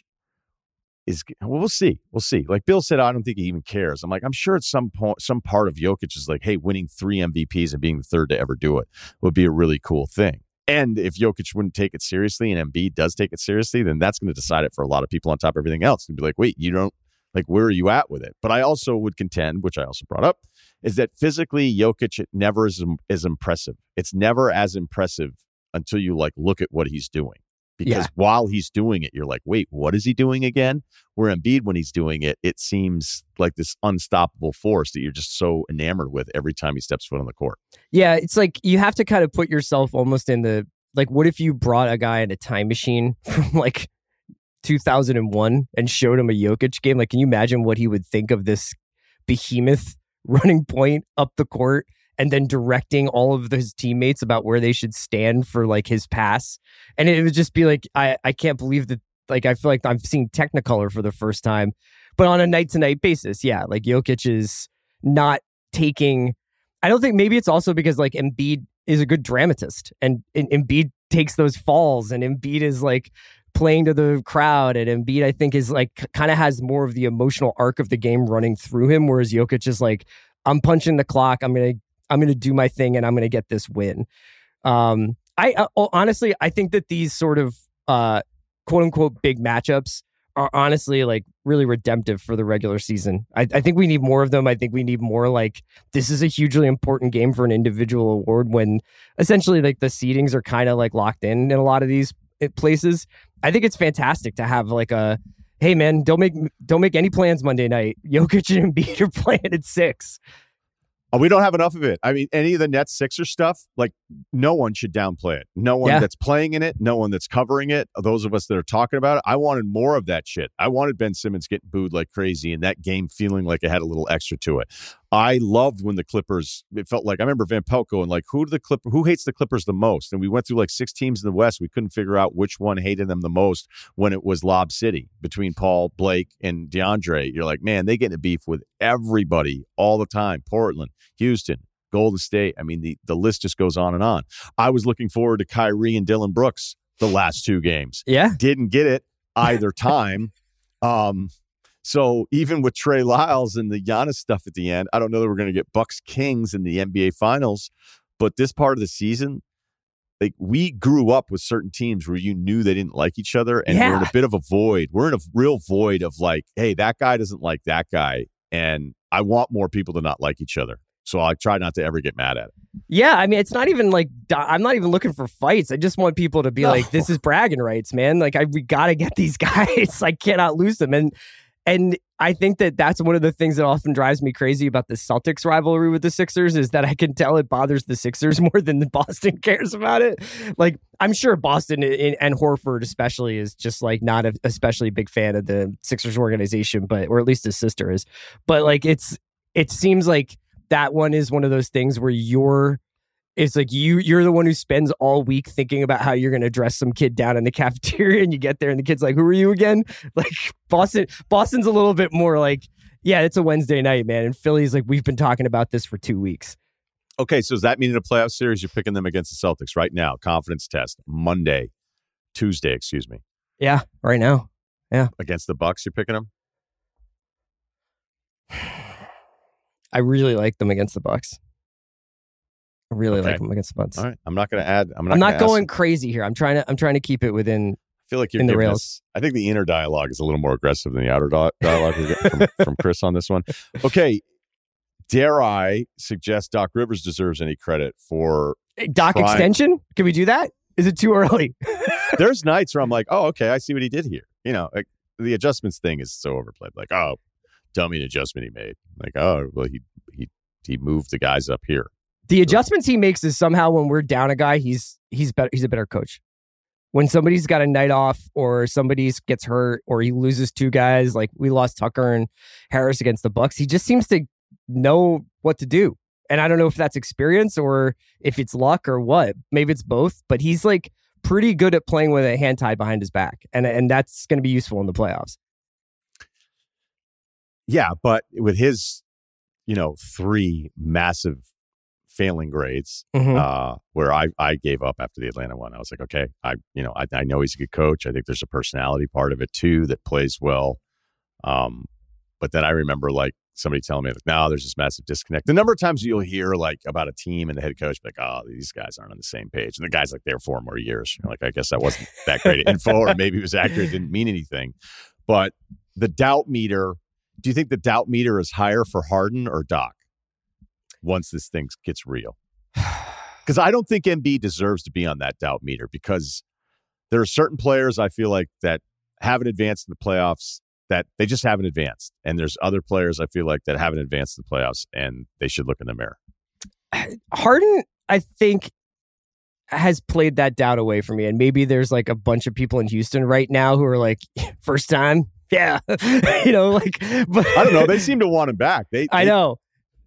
is, well, we'll see. We'll see. Like Bill said, I don't think he even cares. I'm like, I'm sure at some point, some part of Jokic is like, hey, winning three M V Ps and being the third to ever do it would be a really cool thing. And if Jokic wouldn't take it seriously and Embiid does take it seriously, then that's going to decide it for a lot of people on top of everything else. And be like, wait, you don't, like, where are you at with it? But I also would contend, which I also brought up, is that physically Jokic never is, is impressive. It's never as impressive until you, like, look at what he's doing. Because yeah. while he's doing it, you're like, wait, what is he doing again? Where Embiid, when he's doing it, it seems like this unstoppable force that you're just so enamored with every time he steps foot on the court. Yeah, it's like you have to kind of put yourself almost in the, like, what if you brought a guy in a time machine from like two thousand one and showed him a Jokic game? Like, can you imagine what he would think of this behemoth running point up the court and then directing all of his teammates about where they should stand for like his pass? And it would just be like, I, I can't believe that. Like, I feel like I'm seeing Technicolor for the first time, but on a night to night basis. Yeah. Like, Jokic is not taking, I don't think, maybe it's also because like Embiid is a good dramatist and, and Embiid takes those falls and Embiid is like playing to the crowd, and Embiid, I think, is like kind of has more of the emotional arc of the game running through him. Whereas Jokic is like, I'm punching the clock. I'm going to, I'm going to do my thing and I'm going to get this win. Um, I uh, honestly, I think that these sort of uh, quote unquote big matchups are honestly like really redemptive for the regular season. I, I think we need more of them. I think we need more like, this is a hugely important game for an individual award when essentially like the seedings are kind of like locked in in a lot of these places. I think it's fantastic to have like a, hey man, don't make, don't make any plans Monday night. Jokic and Embiid are playing at six. Oh, we don't have enough of it. I mean, any of the Nets Sixers stuff, like, no one should downplay it. No one yeah. that's playing in it, no one that's covering it. Those of us that are talking about it, I wanted more of that shit. I wanted Ben Simmons getting booed like crazy and that game feeling like it had a little extra to it. I loved when the Clippers, it felt like, I remember Van Pelt going like, who do the Clipper, who hates the Clippers the most? And we went through like six teams in the West. We couldn't figure out which one hated them the most when it was Lob City between Paul, Blake, and DeAndre. You're like, man, they get into beef with everybody all the time. Portland, Houston, Golden State. I mean, the, the list just goes on and on. I was looking forward to Kyrie and Dylan Brooks the last two games. Yeah. Didn't get it either time. um, so even with Trey Lyles and the Giannis stuff at the end, I don't know that we're going to get Bucks Kings in the N B A Finals, but this part of the season, like we grew up with certain teams where you knew they didn't like each other, and Yeah. we're in a bit of a void. We're in a real void of like, hey, that guy doesn't like that guy, and I want more people to not like each other. So I try not to ever get mad at it. Yeah, I mean, it's not even like I'm not even looking for fights. I just want people to be No. like, "This is bragging rights, man. Like, I we gotta get these guys. I cannot lose them." And and I think that that's one of the things that often drives me crazy about the Celtics rivalry with the Sixers is that I can tell it bothers the Sixers more than the Boston cares about it. Like, I'm sure Boston and, and Horford especially is just like not a especially big fan of the Sixers organization, but or at least his sister is. But like, it's it seems like that one is one of those things where you're it's like you you're the one who spends all week thinking about how you're going to dress some kid down in the cafeteria, and you get there and the kid's like, who are you again? Like Boston Boston's a little bit more like, yeah, it's a Wednesday night, man. And Philly's like, we've been talking about this for two weeks. Okay, so does that mean in a playoff series you're picking them against the Celtics right now? Confidence test Monday, Tuesday, excuse me. Yeah, right now. Yeah. Against the Bucks, you're picking them? I really like them against the Bucks. I really Okay. like them against the Bucks. All right. I'm not going to add. I'm not, I'm not gonna going ask, crazy here. I'm trying to I'm trying to keep it within I feel like you're in the giving rails. us- I think the inner dialogue is a little more aggressive than the outer di- dialogue we get from, from Chris on this one. Okay. Dare I suggest Doc Rivers deserves any credit for Doc trying- extension? Can we do that? Is it too early? There's nights where I'm like, oh, okay, I see what he did here. You know, like the adjustments thing is so overplayed. Like, oh, tell me an adjustment he made. Like, oh, well, he he he moved the guys up here. The adjustments he makes is somehow when we're down a guy, he's he's better. He's a better coach. When somebody's got a night off, or somebody gets hurt, or he loses two guys, like we lost Tucker and Harris against the Bucks, he just seems to know what to do. And I don't know if that's experience or if it's luck or what. Maybe it's both. But he's like pretty good at playing with a hand tied behind his back, and and that's going to be useful in the playoffs. Yeah, but with his, you know, three massive failing grades, Mhm. uh, where I, I gave up after the Atlanta one. I was like, okay, I you know I, I know he's a good coach. I think there's a personality part of it too that plays well. Um, but then I remember like somebody telling me like, no, there's this massive disconnect. The number of times you'll hear like about a team and the head coach be like, oh, these guys aren't on the same page, and the guy's like there four more years. You're like, I guess that wasn't that great info, or maybe it was accurate, didn't mean anything. But the doubt meter. Do you think the doubt meter is higher for Harden or Doc once this thing gets real? Because I don't think Embiid deserves to be on that doubt meter, because there are certain players I feel like that haven't advanced in the playoffs, that they just haven't advanced. And there's other players I feel like that haven't advanced in the playoffs, and they should look in the mirror. Harden, I think, has played that doubt away from me. And maybe there's like a bunch of people in Houston right now who are like, first time? Yeah. you know, like, but I don't know. They seem to want him back. They, I they- know.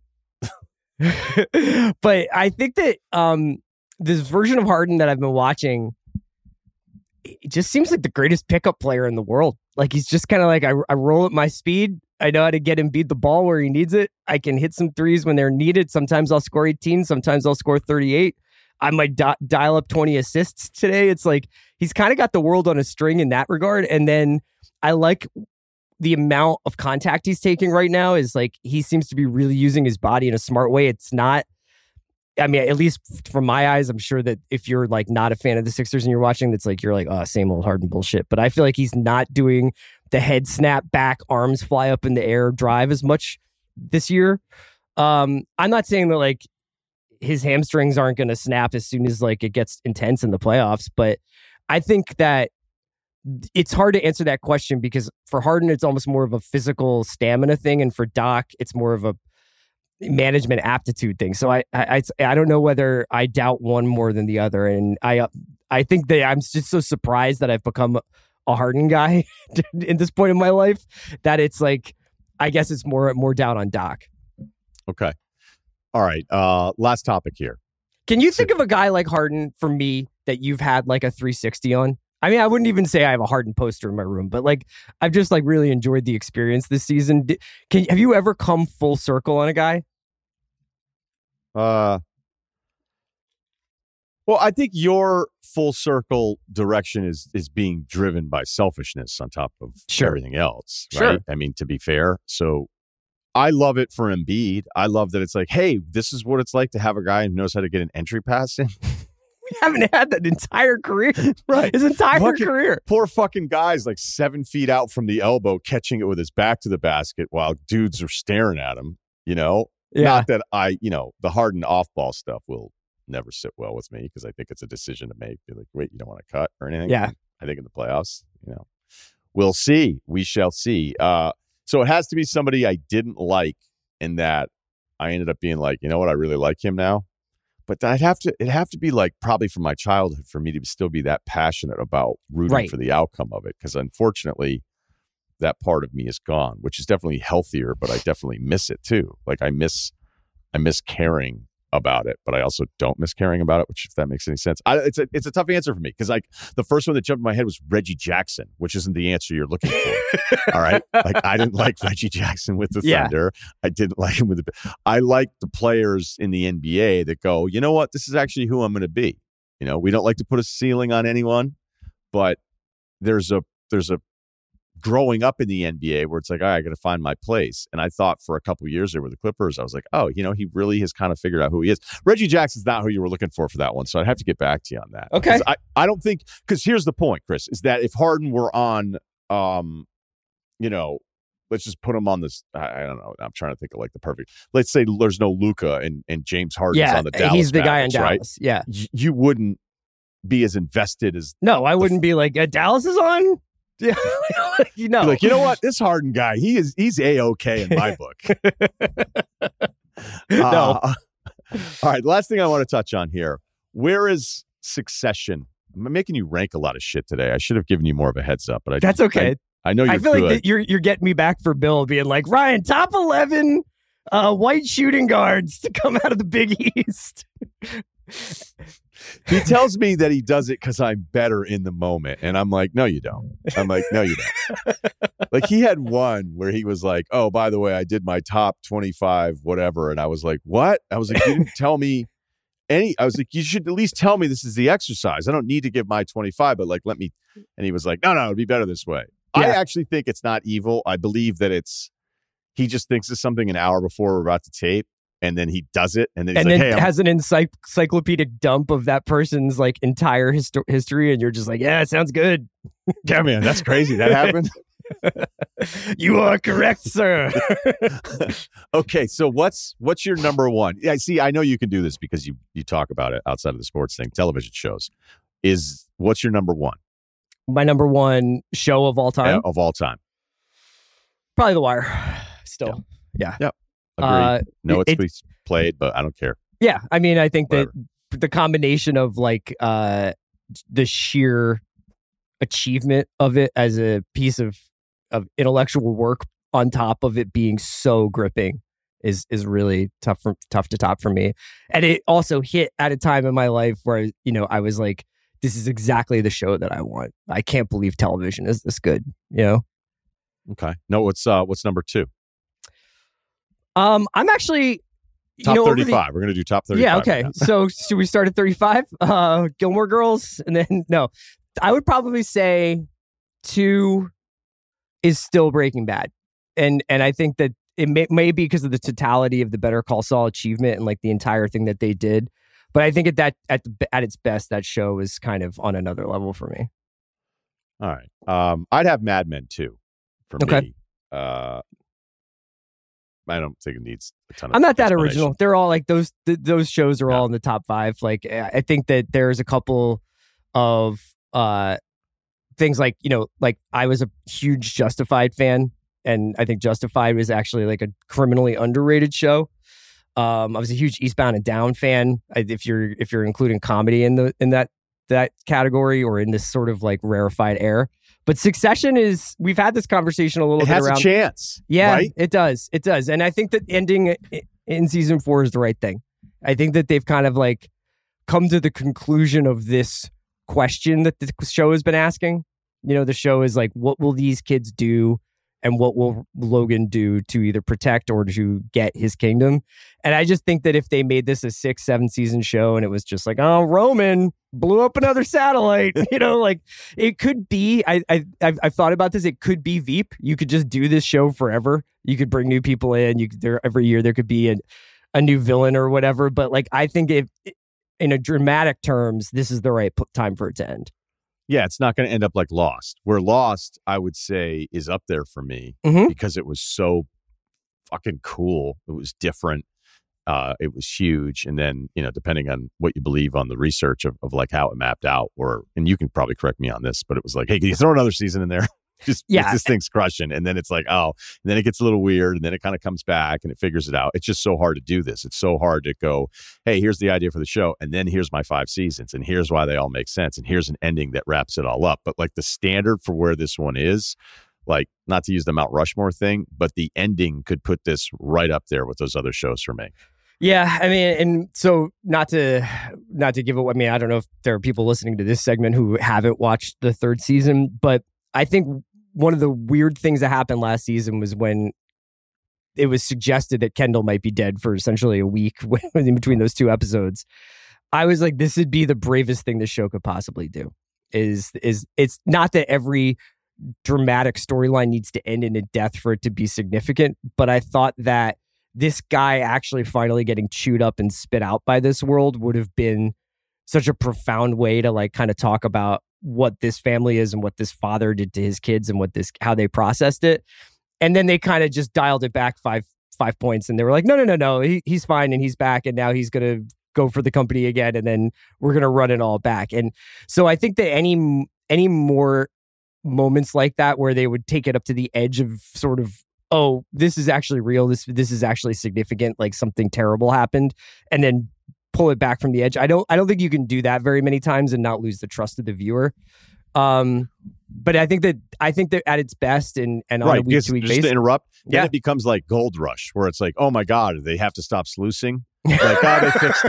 But I think that um, this version of Harden that I've been watching, it just seems like the greatest pickup player in the world. Like, he's just kind of like, I, I roll at my speed. I know how to get him beat the ball where he needs it. I can hit some threes when they're needed. Sometimes I'll score eighteen. Sometimes I'll score thirty-eight. I might di- dial up twenty assists today. It's like he's kind of got the world on a string in that regard. And then I like the amount of contact he's taking right now is like he seems to be really using his body in a smart way. It's not, I mean, at least from my eyes, I'm sure that if you're like not a fan of the Sixers and you're watching, that's like, you're like, oh, same old Harden bullshit. But I feel like he's not doing the head snap back, arms fly up in the air drive as much this year. Um, I'm not saying that like his hamstrings aren't going to snap as soon as like it gets intense in the playoffs, but I think that it's hard to answer that question because for Harden, it's almost more of a physical stamina thing. And for Doc, it's more of a management aptitude thing. So I, I, I don't know whether I doubt one more than the other. And I, I think that I'm just so surprised that I've become a Harden guy in this point in my life that it's like, I guess it's more, more doubt on Doc. Okay. All right. Uh, last topic here. Can you think of a guy like Harden for me that you've had like a three sixty on? I mean, I wouldn't even say I have a Harden poster in my room, but like I've just like really enjoyed the experience this season. Can have you ever come full circle on a guy? Uh, well, I think your full circle direction is is being driven by selfishness on top of Sure. everything else, right? Sure. I mean, to be fair. So I love it for Embiid. I love that it's like, hey, this is what it's like to have a guy who knows how to get an entry pass in. We haven't had that entire career. Right. His entire Fucking- career. Poor fucking guy's like seven feet out from the elbow, catching it with his back to the basket while dudes are staring at him, you know? Yeah. Not that I, you know, the hard and off ball stuff will never sit well with me because I think it's a decision to make. You're like, wait, you don't want to cut or anything? Yeah. I think in the playoffs, you know, we'll see. We shall see. Uh, so it has to be somebody I didn't like in that I ended up being like, you know what, I really like him now. But I'd have to, it'd have to be like probably from my childhood for me to still be that passionate about rooting Right. for the outcome of it. Because unfortunately, that part of me is gone, which is definitely healthier, but I definitely miss it too. Like I miss, I miss caring about it, but I also don't miss caring about it, which if that makes any sense. I, it's a it's a tough answer for me because like the first one that jumped in my head was Reggie Jackson, which isn't the answer you're looking for. All right, like I didn't like Reggie Jackson with the Yeah. Thunder. I didn't like him with the. I like the players in the N B A that go, you know what, this is actually who I'm going to be. You know, we don't like to put a ceiling on anyone, but there's a there's a growing up in the N B A where it's like, all right, I got to find my place. And I thought for a couple of years there with the Clippers, I was like, oh, you know, he really has kind of figured out who he is. Reggie Jackson's not who you were looking for for that one. So I'd have to get back to you on that. Okay. 'Cause I, I don't think, because here's the point, Chris, is that if Harden were on, um, you know, let's just put him on this, I, I don't know, I'm trying to think of like the perfect, let's say there's no Luka and, and James Harden's Yeah. on the Dallas He's the guy in Mavericks, right? Dallas. Yeah. Y- You wouldn't be as invested as, No, I wouldn't be like, uh, Dallas is on? Yeah. you know. like, you know what? This Harden guy, he is he's A-okay in my book. No. Uh, all right. Last thing I want to touch on here. Where is Succession? I'm making you rank a lot of shit today. I should have given you more of a heads up, but I That's okay. I, I know you're I feel good. like that you're you're getting me back for Bill being like, Ryan, top eleven uh, white shooting guards to come out of the Big East. He tells me that he does it because I'm better in the moment. And I'm like, no, you don't. I'm like, no, you don't. Like he had one where he was like, oh, by the way, I did my top twenty-five, whatever. And I was like, what? I was like, you didn't tell me any. I was like, you should at least tell me this is the exercise. I don't need to give my twenty-five, but like, let me. And he was like, no, no, it'd be better this way. I Yeah. actually think it's not evil. I believe that it's, he just thinks of something an hour before we're about to tape. And then he does it, and then he's And like, then "Hey, I'm has an encycl- encyclopedic dump of that person's like entire histo- history, and you're just like, yeah, it sounds good. yeah, man, that's crazy. That happened." You are correct, sir. Okay, so what's what's your number one? Yeah, see, I know you can do this because you you talk about it outside of the sports thing, television shows. Is what's your number one My number one show of all time, uh, of all time? probably The Wire. Still, yeah, Agreed. Uh, no, it's it- it's played, but I don't care. yeah. I mean, I think Whatever. that the combination of like uh, the sheer achievement of it as a piece of of intellectual work, on top of it being so gripping, is is really tough for, tough to top for me. And it also hit at a time in my life where, you know, I was like, this is exactly the show that I want. I can't believe television is this good, you know? Okay. No, what's uh what's number two? Um, I'm actually you Top know, over the- thirty-five. We're gonna do top thirty-five. Yeah, right okay. now. So should we start at thirty-five? Uh, Gilmore Girls, and then no, I would probably say two is still Breaking Bad, and and I think that it may, may be because of the totality of the Better Call Saul achievement and like the entire thing that they did. But I think at that at the, at its best, that show is kind of on another level for me. All right. Um, I'd have Mad Men too. For Okay. me, uh, I don't think it needs a ton of. I'm not that explanation. original. They're all like those. Th- those shows are Yeah. all in the top five. Like I I think that there's a couple of uh things like, you know, like I was a huge Justified fan, and I think Justified was actually like a criminally underrated show. Um, I was a huge Eastbound and Down fan. I, if you're if you're including comedy in the in that that category or in this sort of like rarefied air. But Succession is, we've had this conversation a little It bit has around. a chance. Yeah, Right? it does. It does. And I think that ending i- in season four is the right thing. I think that they've kind of like come to the conclusion of this question that the show has been asking. You know, the show is like, what will these kids do and what will Logan do to either protect or to get his kingdom. And I just think that if they made this a six, seven season show and it was just like, oh, Roman blew up another satellite, you know, like it could be, I, I, I've, I've thought about this. It could be Veep. You could just do this show forever. You could bring new people in. You could, there every year there could be a, a new villain or whatever. But like, I think if in a dramatic terms, this is the right p- time for it to end. Yeah, it's not going to end up like Lost. Where Lost, I would say, is up there for me mm-hmm. because it was so fucking cool. It was different. Uh, it was huge. And then, you know, depending on what you believe on the research of, of like how it mapped out, or, and you can probably correct me on this, but it was like, hey, can you throw another season in there? Just yeah. this thing's crushing. And then it's like, oh, and then it gets a little weird. And then it kind of comes back and it figures it out. It's just so hard to do this. It's so hard to go, hey, here's the idea for the show. And then here's my five seasons. And here's why they all make sense. And here's an ending that wraps it all up. But like the standard for where this one is, like not to use the Mount Rushmore thing, but the ending could put this right up there with those other shows for me. Yeah, I mean, and so not to not to give it. I mean, I don't know if there are people listening to this segment who haven't watched the third season, but I think one of the weird things that happened last season was when it was suggested that Kendall might be dead for essentially a week in between those two episodes. I was like, this would be the bravest thing the show could possibly do. Is is it's not that every dramatic storyline needs to end in a death for it to be significant, but I thought that this guy actually finally getting chewed up and spit out by this world would have been such a profound way to like kind of talk about what this family is and what this father did to his kids and what this, how they processed it. And then they kind of just dialed it back five, five points. And they were like, no, no, no, no, he, he's fine. And he's back. And now he's going to go for the company again. And then we're going to run it all back. And so I think that any, any more moments like that, where they would take it up to the edge of sort of, oh, this is actually real. This, this is actually significant. Like something terrible happened. And then pull it back from the edge. I don't I don't think you can do that very many times and not lose the trust of the viewer. Um, but I think that I think that at its best and and on right, a week to week basis. Just to interrupt, then yeah. it becomes like Gold Rush, where it's like, oh my God, they have to stop sluicing. Like, oh, they fixed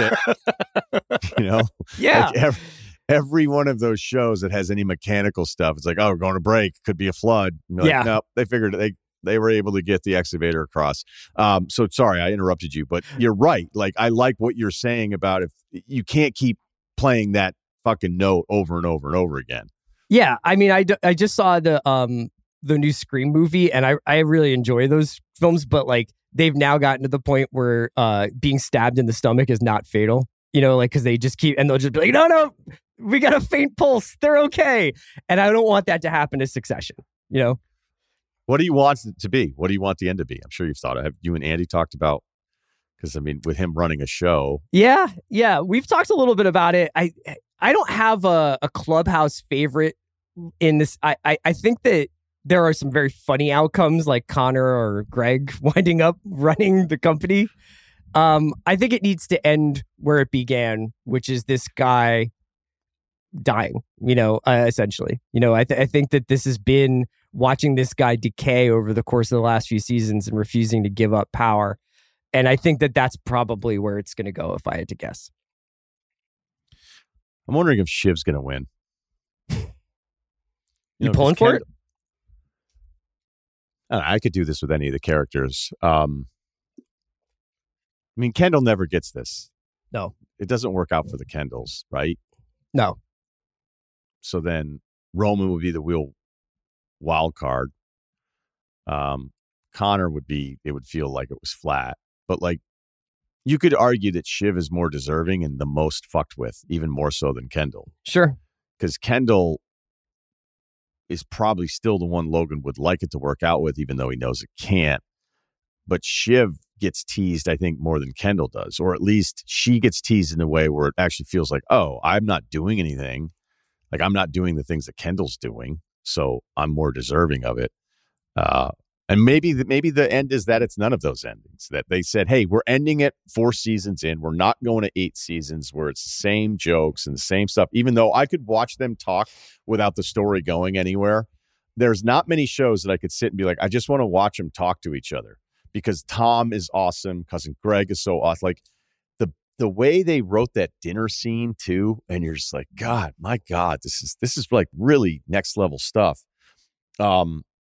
it. You know? Yeah. Like every, every one of those shows that has any mechanical stuff, it's like, oh, we're going to break. Could be a flood. Like, yeah. No, they figured they They were able to get the excavator across. Um, so sorry, I interrupted you, but you're right. Like, I like what you're saying about if you can't keep playing that fucking note over and over and over again. Yeah. I mean, I, d- I just saw the um the new Scream movie and I, I really enjoy those films, but like they've now gotten to the point where uh being stabbed in the stomach is not fatal, you know, like because they just keep and they'll just be like, no, no, we got a faint pulse. They're okay. And I don't want that to happen to Succession, you know? What do you want it to be? What do you want the end to be? I'm sure you've thought of. Have you and Andy talked about? Because I mean, with him running a show, yeah, yeah, we've talked a little bit about it. I I don't have a, a Clubhouse favorite in this. I, I I think that there are some very funny outcomes, like Connor or Greg winding up running the company. Um, I think it needs to end where it began, which is this guy dying. You know, uh, essentially. You know, I th- I think that this has been. Watching this guy decay over the course of the last few seasons and refusing to give up power. And I think that that's probably where it's going to go if I had to guess. I'm wondering if Shiv's going to win. You, you know, pulling for Kendall, it? I, don't know, I could do this with any of the characters. Um, I mean, Kendall never gets this. No. It doesn't work out for the Kendalls, right? No. So then Roman would be the wheel wild card. Um, Connor would be, it would feel like it was flat. But like, you could argue that Shiv is more deserving and the most fucked with, even more so than Kendall. Sure. Because Kendall is probably still the one Logan would like it to work out with, even though he knows it can't. But Shiv gets teased, I think, more than Kendall does. Or at least she gets teased in a way where it actually feels like, oh, I'm not doing anything. Like, I'm not doing the things that Kendall's doing. So I'm more deserving of it. Uh, and maybe the, maybe the end is that it's none of those endings. That they said, hey, we're ending it four seasons in. We're not going to eight seasons where it's the same jokes and the same stuff. Even though I could watch them talk without the story going anywhere. There's not many shows that I could sit and be like, I just want to watch them talk to each other. Because Tom is awesome. Cousin Greg is so awesome. Like, the the way they wrote that dinner scene too, and you're just like, God, my God, this is this is like really next level stuff. Um,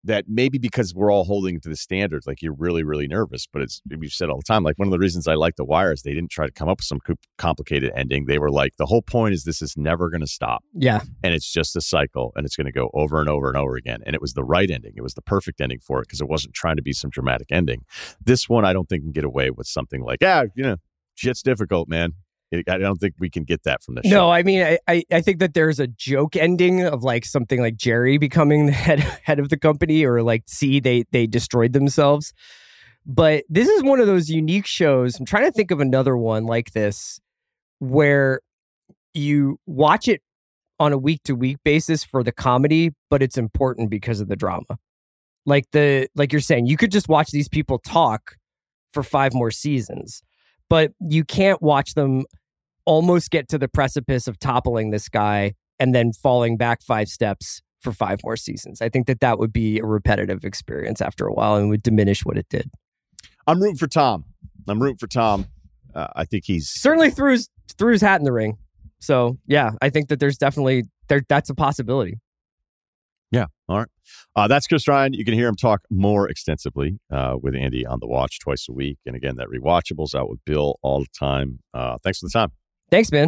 that maybe because we're all holding to the standards, like you're really, really nervous, but it's, we've said all the time, like one of the reasons I like The Wire is they didn't try to come up with some co- complicated ending. They were like, the whole point is this is never going to stop. Yeah. And it's just a cycle and it's going to go over and over and over again. And it was the right ending. It was the perfect ending for it because it wasn't trying to be some dramatic ending. This one, I don't think can get away with something like, yeah, you know, shit's difficult, man. I don't think we can get that from the show. No, I mean, I, I, I think that there's a joke ending of like something like Jerry becoming the head head of the company, or like, see, they they destroyed themselves. But this is one of those unique shows. I'm trying to think of another one like this where you watch it on a week to week basis for the comedy, but it's important because of the drama. Like the like you're saying, you could just watch these people talk for five more seasons, but you can't watch them almost get to the precipice of toppling this guy and then falling back five steps for five more seasons. I think that that would be a repetitive experience after a while and would diminish what it did. I'm rooting for Tom. I'm rooting for Tom. Uh, I think he's certainly threw his threw his hat in the ring. So yeah, I think that there's definitely there that's a possibility. Yeah. All right. Uh, that's Chris Ryan. You can hear him talk more extensively uh, with Andy on The Watch twice a week. And again, that Rewatchable's out with Bill all the time. Uh, thanks for the time. Thanks, man.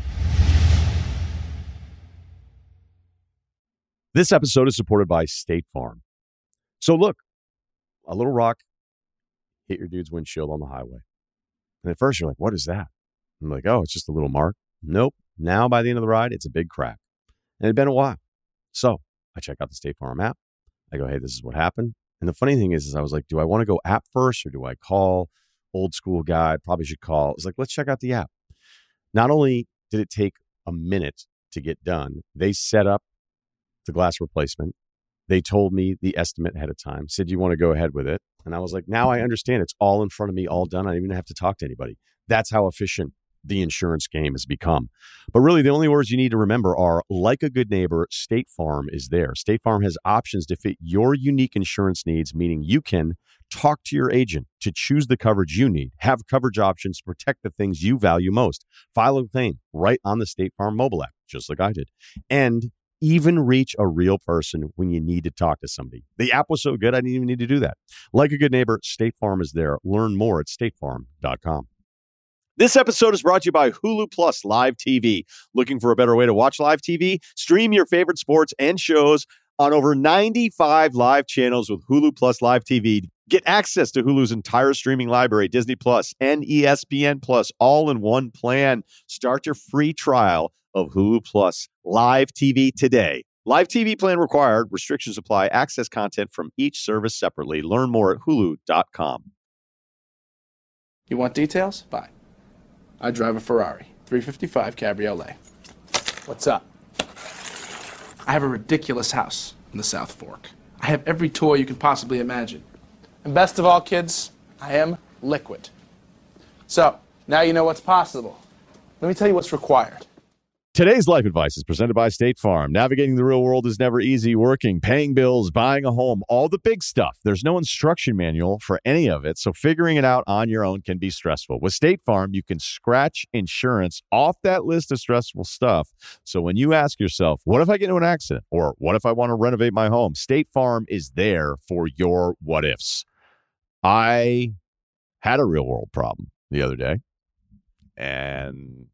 This episode is supported by State Farm. So look, a little rock hit your dude's windshield on the highway. And at first you're like, what is that? I'm like, oh, it's just a little mark. Nope. Now by the end of the ride, it's a big crack. And it'd been a while. So I check out the State Farm app. I go, hey, this is what happened. And the funny thing is, is I was like, do I want to go app first or do I call? Old school guy, probably should call. I was like, let's check out the app. Not only did it take a minute to get done, they set up the glass replacement. They told me the estimate ahead of time, said, you want to go ahead with it? And I was like, now I understand. It's all in front of me, all done. I don't even have to talk to anybody. That's how efficient the insurance game has become. But really, the only words you need to remember are, like a good neighbor, State Farm is there. State Farm has options to fit your unique insurance needs, meaning you can talk to your agent to choose the coverage you need, have coverage options to protect the things you value most, file a claim right on the State Farm mobile app, just like I did, and even reach a real person when you need to talk to somebody. The app was so good, I didn't even need to do that. Like a good neighbor, State Farm is there. Learn more at state farm dot com. This episode is brought to you by Hulu Plus Live T V. Looking for a better way to watch live T V? Stream your favorite sports and shows on over ninety-five live channels with Hulu Plus Live T V. Get access to Hulu's entire streaming library, Disney Plus and E S P N Plus, all in one plan. Start your free trial of Hulu Plus Live T V today. Live T V plan required. Restrictions apply. Access content from each service separately. Learn more at hulu dot com. You want details? Fine. I drive a Ferrari, three fifty-five Cabriolet. What's up? I have a ridiculous house in the South Fork. I have every toy you can possibly imagine. And best of all, kids, I am liquid. So, now you know what's possible. Let me tell you what's required. Today's life advice is presented by State Farm. Navigating the real world is never easy. Working, paying bills, buying a home, all the big stuff. There's no instruction manual for any of it, so figuring it out on your own can be stressful. With State Farm, you can scratch insurance off that list of stressful stuff. So when you ask yourself, what if I get into an accident? Or what if I want to renovate my home? State Farm is there for your what ifs. I had a real world problem the other day, and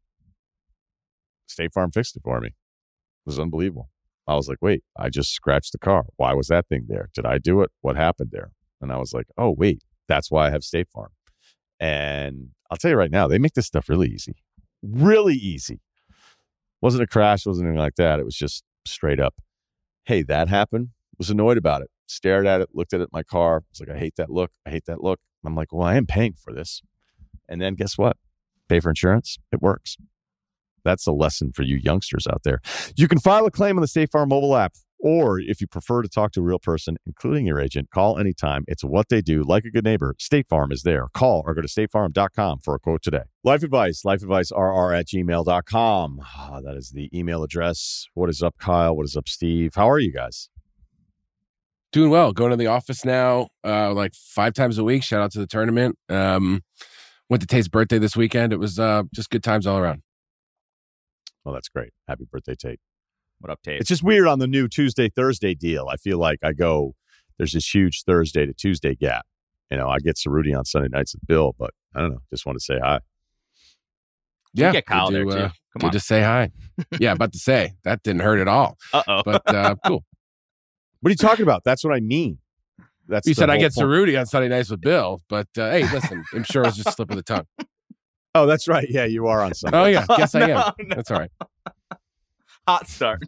State Farm fixed it for me. It was unbelievable. I was like, wait, I just scratched the car. Why was that thing there? Did I do it? What happened there? And I was like, oh, wait, that's why I have State Farm. And I'll tell you right now, they make this stuff really easy. Really easy. Wasn't a crash, wasn't anything like that. It was just straight up, hey, that happened. Was annoyed about it. Stared at it, looked at it in my car. I was like, I hate that look. I hate that look. I'm like, well, I am paying for this. And then guess what? Pay for insurance. It works. That's a lesson for you youngsters out there. You can file a claim on the State Farm mobile app, or if you prefer to talk to a real person, including your agent, call anytime. It's what they do. Like a good neighbor, State Farm is there. Call or go to state farm dot com for a quote today. Life advice, life advice R R at gmail dot com. Oh, that is the email address. What is up, Kyle? What is up, Steve? How are you guys? Doing well. Going to the office now, uh, like five times a week. Shout out to the tournament. Um, went to Tate's birthday this weekend. It was uh, just good times all around. Oh, that's great. Happy birthday, Tate. What up, Tate? It's just weird on the new Tuesday, Thursday deal. I feel like I go there's this huge Thursday to Tuesday gap. You know, I get Cerruti on Sunday nights with Bill, but I don't know. Just want to say hi. Yeah, get Kyle good there to, too. uh, Come good on. to say hi. Yeah, about to say that didn't hurt at all. Uh oh. But uh, cool. What are you talking about? That's what I mean. That's You the said I whole get point. Cerruti on Sunday nights with Bill, but uh, hey, listen, I'm sure it was just a slip of the tongue. Oh, that's right. Yeah, you are on Sunday. Oh yeah, yes I am. No, no. That's all right. Hot start.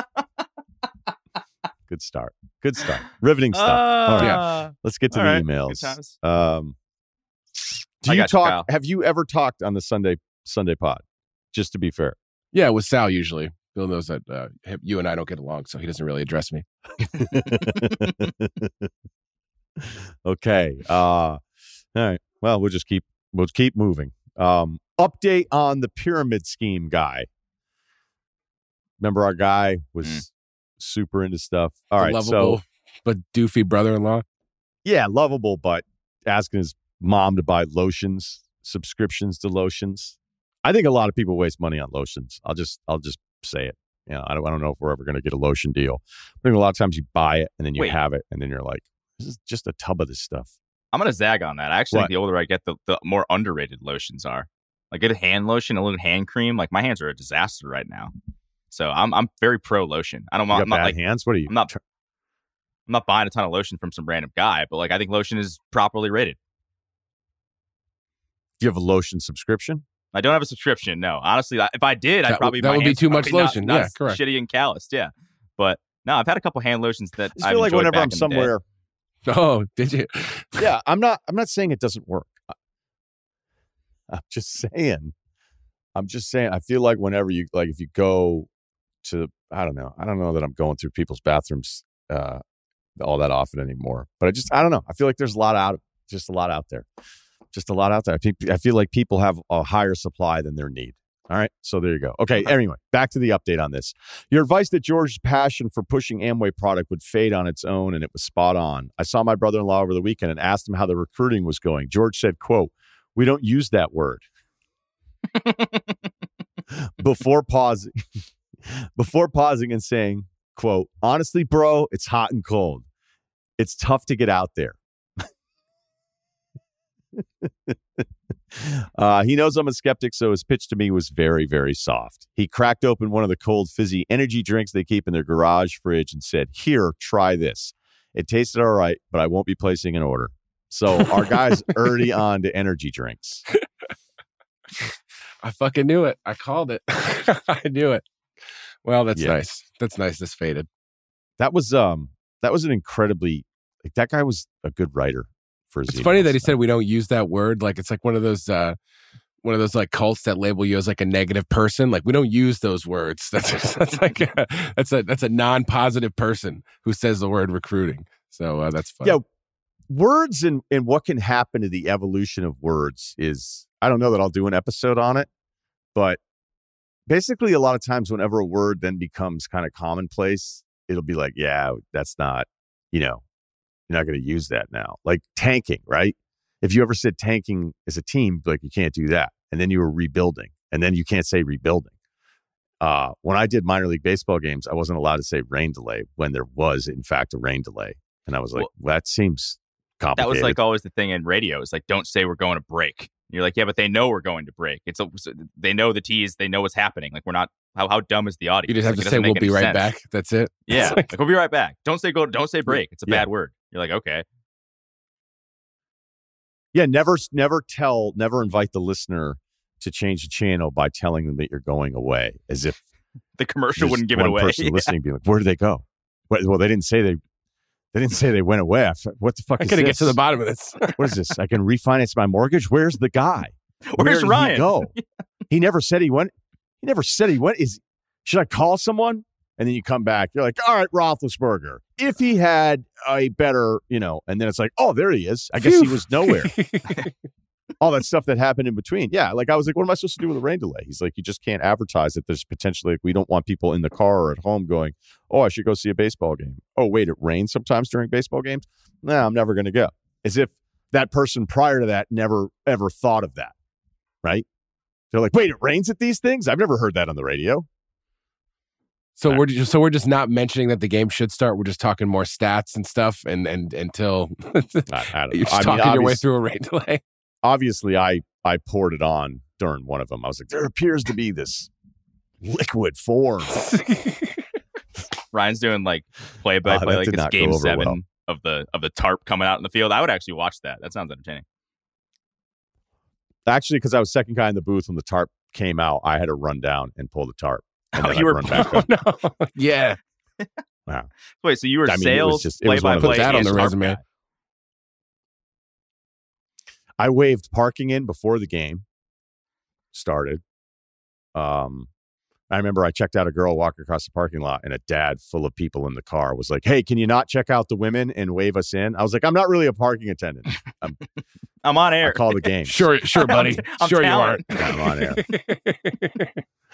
Good start. Good start. Riveting stuff. Uh, All right. Yeah. Let's get to all the right. emails. Good times. Um, do I you got you, talk? Kyle. Have you ever talked on the Sunday Sunday pod? Just to be fair. Yeah, with Sal usually. Bill knows that uh, him- you and I don't get along, so he doesn't really address me. Okay. Uh, all right. Well, we'll just keep we'll keep moving. Um, update on the pyramid scheme guy. Remember our guy was Mm. super into stuff. All The right. lovable So but doofy brother-in-law. yeah, lovable, but asking his mom to buy lotions, subscriptions to lotions. I think a lot of people waste money on lotions. I'll just I'll just say it. You know, I don't I don't know if we're ever going to get a lotion deal. I think a lot of times you buy it and then you Wait. have it and then you're like, this is just a tub of this stuff. I'm gonna zag on that. I actually What? think the older I get, the, the more underrated lotions are. Like get a hand lotion, a little hand cream. Like my hands are a disaster right now. So I'm I'm very pro lotion. I don't You want. got I'm not bad like hands? What are you? I'm not. I'm not buying a ton of lotion from some random guy, but like I think lotion is properly rated. Do you have a lotion subscription? I don't have a subscription. No, honestly, I- if I did, I'd That- probably that my would be hands too much probably not- lotion. Not Yeah, as correct. Shitty and calloused. Yeah, but no, I've had a couple hand lotions that I just I've feel like enjoyed whenever back I'm in the day. somewhere, Oh, did you? yeah, I'm not. I'm not saying it doesn't work. I- I'm just saying. I'm just saying. I feel like whenever you like, if you go to, I don't know. I don't know that I'm going through people's bathrooms uh, all that often anymore. But I just, I don't know. I feel like there's a lot out, just a lot out there, just a lot out there. I think I feel like people have a higher supply than their need. All right. So there you go. Okay. Anyway, back to the update on this. Your advice that George's passion for pushing Amway product would fade on its own, and it was spot on. I saw my brother-in-law over the weekend and asked him how the recruiting was going. George said, quote, "We don't use that word." Before pausing, before pausing and saying, quote, "Honestly, bro, it's hot and cold. It's tough to get out there." Uh, he knows I'm a skeptic, so his pitch to me was very, very soft. He cracked open one of the cold, fizzy energy drinks they keep in their garage fridge and said, "Here, try this. It tasted all right, but I won't be placing an order." So our guy's already on to energy drinks. I fucking knew it. I called it. I knew it. Well, that's Yeah. nice. That's nice. This faded. That was um that was an incredibly like that guy was a good writer for his It's funny emails. that he said we don't use that word. Like it's like one of those uh one of those like cults that label you as like a negative person. Like we don't use those words. That's that's like a, that's a that's a non-positive person who says the word recruiting. So uh, that's funny. Yeah, words and and what can happen to the evolution of words is, I don't know that I'll do an episode on it, but basically a lot of times whenever a word then becomes kind of commonplace, it'll be like, yeah, that's not, you know, you're not going to use that now. Like tanking, right? If you ever said tanking as a team, like you can't do that. And then you were rebuilding, and then you can't say rebuilding. Uh, when I did minor league baseball games, I wasn't allowed to say rain delay when there was, in fact, a rain delay. And I was like, well, that seems complicated. That was like always the thing in radio. It's like, don't say we're going to break. And you're like, yeah, but they know we're going to break. It's a, they know the tease. They know what's happening. Like we're not. How how dumb is the audience? You just have Like, to it say doesn't we'll make be any right sense. back. That's it. Yeah, It's like- like, we'll be right back. Don't say go. Don't say break. It's a Yeah. bad word. You're like, okay. Yeah, never, never tell, never invite the listener to change the channel by telling them that you're going away, as if The commercial there's wouldn't give it one away. person Yeah. listening being like, "Where did they go?" Well, well, they didn't say they, they didn't say they went away. I f- what the fuck I is gotta this? get to the bottom of this. What is this? I can refinance my mortgage. Where's the guy? Where's Where did Ryan? He go? He never said he went. He never said he went. Is should I call someone? And then you come back. You're like, all right, Roethlisberger. If he had a better, you know, and then it's like, oh, there he is. I guess he Phew. was nowhere. All that stuff that happened in between. Yeah, like I was like, what am I supposed to do with a rain delay? He's like, you just can't advertise that there's potentially, like, we don't want people in the car or at home going, oh, I should go see a baseball game. Oh, wait, it rains sometimes during baseball games? No, I'm never going to go. As if that person prior to that never, ever thought of that, right? They're like, wait, it rains at these things? I've never heard that on the radio. So we're just, so we're just not mentioning that the game should start. We're just talking more stats and stuff, and and until I, I don't you're know. just I mean, talking your way obvious- through a rain delay. Obviously, I I poured it on during one of them. I was like, there appears to be this liquid form. Ryan's doing like play by Uh, play, that like did it's not go game over seven well. of the of the tarp coming out in the field. I would actually watch that. That sounds entertaining. Actually, because I was second guy in the booth when the tarp came out, I had to run down and pull the tarp. And Oh, then you I'd were run back Oh, up. no. Yeah. Wait, so you were I mean, it was sales, just- it was play one by of those- play, Put that on and the tarp resume. guy. I waived parking in before the game started. Um, I remember I checked out a girl walking across the parking lot, and a dad full of people in the car was like, "Hey, can you not check out the women and wave us in?" I was like, "I'm not really a parking attendant. I'm, I'm on I air. call the game." Sure, sure, buddy. I'm sure, talent. you I'm on air. aren't.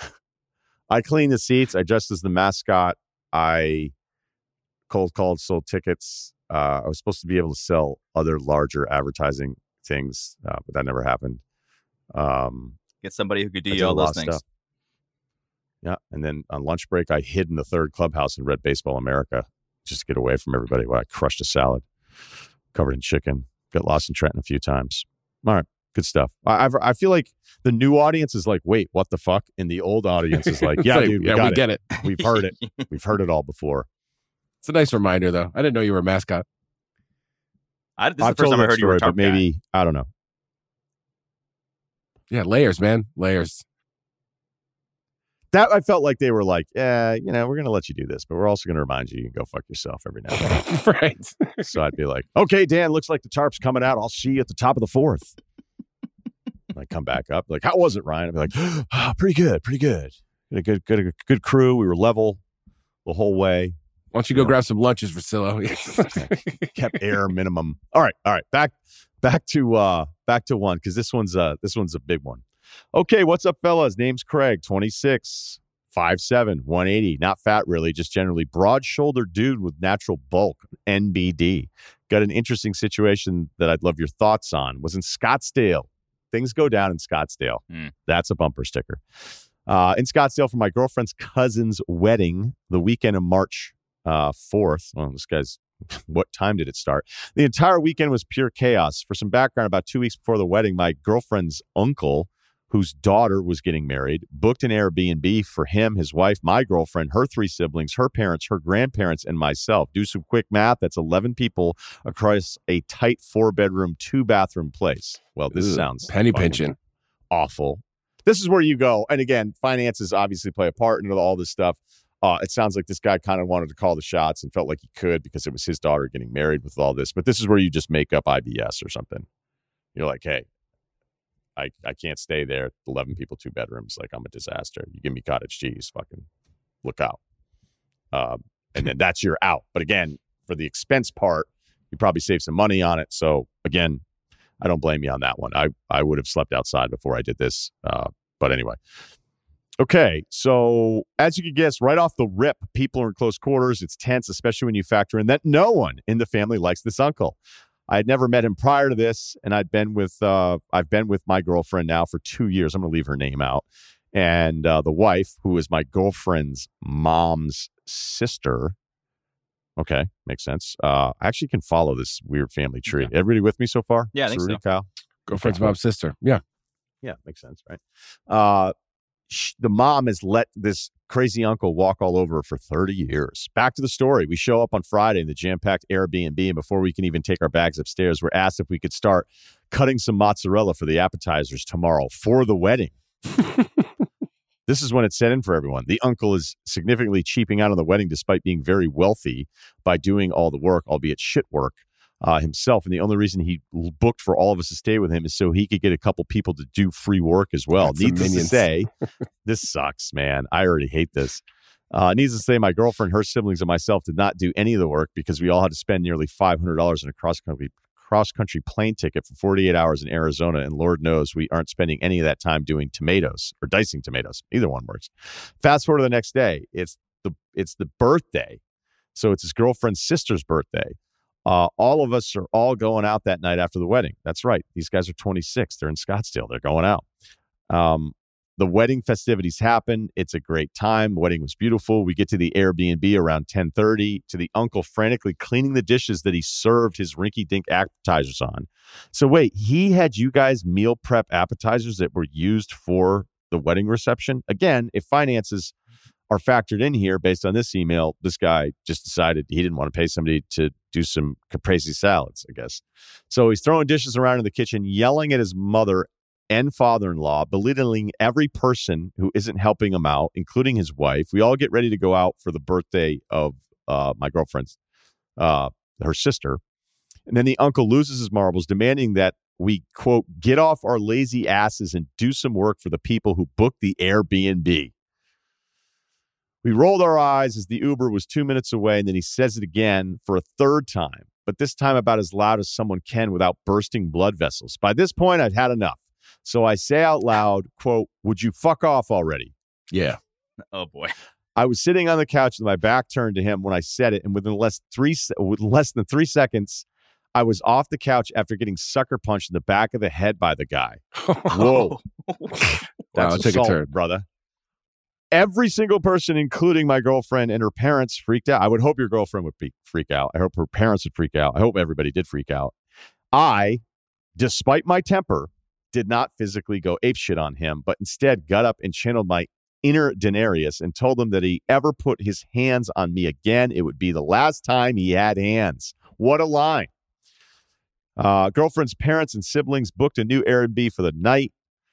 I cleaned the seats. I dressed as the mascot. I cold called, sold tickets. Uh, I was supposed to be able to sell other larger advertising things, uh, but that never happened. Um, Get somebody who could I do did a all lot those of things. stuff. Yeah, and then on lunch break, I hid in the third clubhouse and read Baseball America just to get away from everybody. While I crushed a salad covered in chicken. Got lost in Trenton a few times. All right, good stuff. I I've, I feel like the new audience is like, "Wait, what the fuck?" And the old audience is like, It's "Yeah, like, dude, we yeah, got we it. get it. We've heard it. We've heard it all before." It's a nice reminder, though. I didn't know you were a mascot. I, this is I've the first told time I that heard you were a story, tarp but maybe I don't know. Yeah, layers, man, layers. That I felt like they were like, "Yeah, you know, we're going to let you do this, but we're also going to remind you you can go fuck yourself every now and then." Right. So I'd be like, "Okay, Dan, looks like the tarp's coming out. I'll see you at the top of the fourth." And I come back up, like, "How was it, Ryan?" I'd be like, "Oh, pretty good, pretty good. Got a good, good, good crew. We were level the whole way. Why don't you go Yeah. grab some lunches, Russillo? Kept air minimum." All right, all right. Back, back to uh, back to one because this one's uh, this one's a big one. Okay, what's up, fellas? Name's Craig, twenty-six, five seven, one eighty. Not fat, really, just generally broad-shouldered dude with natural bulk, N B D. Got an interesting situation that I'd love your thoughts on. Was in Scottsdale. Things go down in Scottsdale. Hmm. That's a bumper sticker. Uh, in Scottsdale for my girlfriend's cousin's wedding the weekend of March uh, fourth. Well, this guy's, what time did it start? The entire weekend was pure chaos. For some background, about two weeks before the wedding, my girlfriend's uncle, whose daughter was getting married, booked an Airbnb for him, his wife, my girlfriend, her three siblings, her parents, her grandparents, and myself. Do some quick math. That's eleven people across a tight four-bedroom, two-bathroom place. Well, this Ugh, sounds penny fucking pinching. awful. This is where you go. And again, finances obviously play a part in all this stuff. Uh, it sounds like this guy kind of wanted to call the shots and felt like he could because it was his daughter getting married with all this. But this is where you just make up I B S or something. You're like, "Hey, I, I can't stay there. eleven people, two bedrooms. Like, I'm a disaster. You give me cottage cheese, fucking look out." Um, and then that's your out. But again, for the expense part, you probably save some money on it. So again, I don't blame you on that one. I, I would have slept outside before I did this. Uh, but anyway. Okay, so as you can guess, right off the rip, people are in close quarters. It's tense, especially when you factor in that no one in the family likes this uncle. I had never met him prior to this, and I'd been with uh, I've been with my girlfriend now for two years. I'm going to leave her name out, and uh, the wife, who is my girlfriend's mom's sister. Okay, makes sense. Uh, I actually can follow this weird family tree. Okay. Everybody with me so far? Yeah, I think Sarudi, so. Kyle? Girlfriend's Okay. mom's sister. Yeah. Yeah, makes sense, right? Uh, sh- the mom has let this crazy uncle walk all over her for thirty years. Back to the story. We show up on Friday in the jam-packed Airbnb, and before we can even take our bags upstairs, we're asked if we could start cutting some mozzarella for the appetizers tomorrow for the wedding. This is when it's set in for everyone. The uncle is significantly cheaping out on the wedding despite being very wealthy by doing all the work, albeit shit work, uh, himself. And the only reason he l- booked for all of us to stay with him is so he could get a couple people to do free work as well. That's some Needless to minions. say, this sucks, man. I already hate this. Uh, needless to say, my girlfriend, her siblings, and myself did not do any of the work because we all had to spend nearly five hundred dollars on a cross-country cross-country plane ticket for forty-eight hours in Arizona, and Lord knows we aren't spending any of that time doing tomatoes or dicing tomatoes. Either one works. Fast forward to the next day. It's the it's the birthday, so it's his girlfriend's sister's birthday. Uh, all of us are all going out that night after the wedding. That's right. These guys are twenty-six. They're in Scottsdale. They're going out. Um, the wedding festivities happen. It's a great time. The wedding was beautiful. We get to the Airbnb around ten thirty, to the uncle frantically cleaning the dishes that he served his rinky-dink appetizers on. So wait, he had you guys meal prep appetizers that were used for the wedding reception? Again, if finances are factored in here based on this email, this guy just decided he didn't want to pay somebody to do some caprese salads, I guess. So he's throwing dishes around in the kitchen, yelling at his mother and father-in-law, belittling every person who isn't helping him out, including his wife. We all get ready to go out for the birthday of uh, my girlfriend's, uh, her sister. And then the uncle loses his marbles, demanding that we, quote, get off our lazy asses and do some work for the people who booked the Airbnb. We rolled our eyes as the Uber was two minutes away, and then he says it again for a third time, but this time about as loud as someone can without bursting blood vessels. By this point, I'd had enough. So I say out loud, quote, would you fuck off already? Yeah. Oh, boy. I was sitting on the couch with my back turned to him when I said it, and within less, three, with less than three seconds, I was off the couch after getting sucker punched in the back of the head by the guy. Whoa. That's Wow, take a assault, turn. brother. Every single person, including my girlfriend and her parents, freaked out. I would hope your girlfriend would be, freak out. I hope her parents would freak out. I hope everybody did freak out. I, despite my temper, did not physically go apeshit on him, but instead got up and channeled my inner Daenerys and told him that he ever put his hands on me again, it would be the last time he had hands. What a line. Uh, girlfriend's parents and siblings booked a new Airbnb for the night.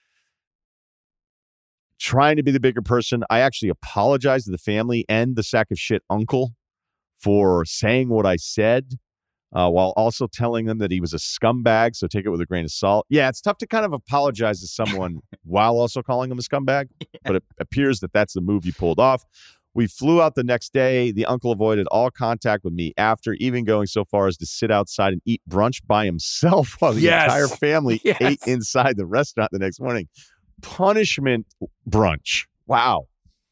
Trying to be the bigger person, I actually apologized to the family and the sack of shit uncle for saying what I said, uh, while also telling them that he was a scumbag, so take it with a grain of salt. Yeah, it's tough to kind of apologize to someone while also calling him a scumbag, but it appears that that's the move you pulled off. We flew out the next day. The uncle avoided all contact with me after, even going so far as to sit outside and eat brunch by himself while the Yes. entire family Yes. ate inside the restaurant the next morning. Punishment brunch. Wow.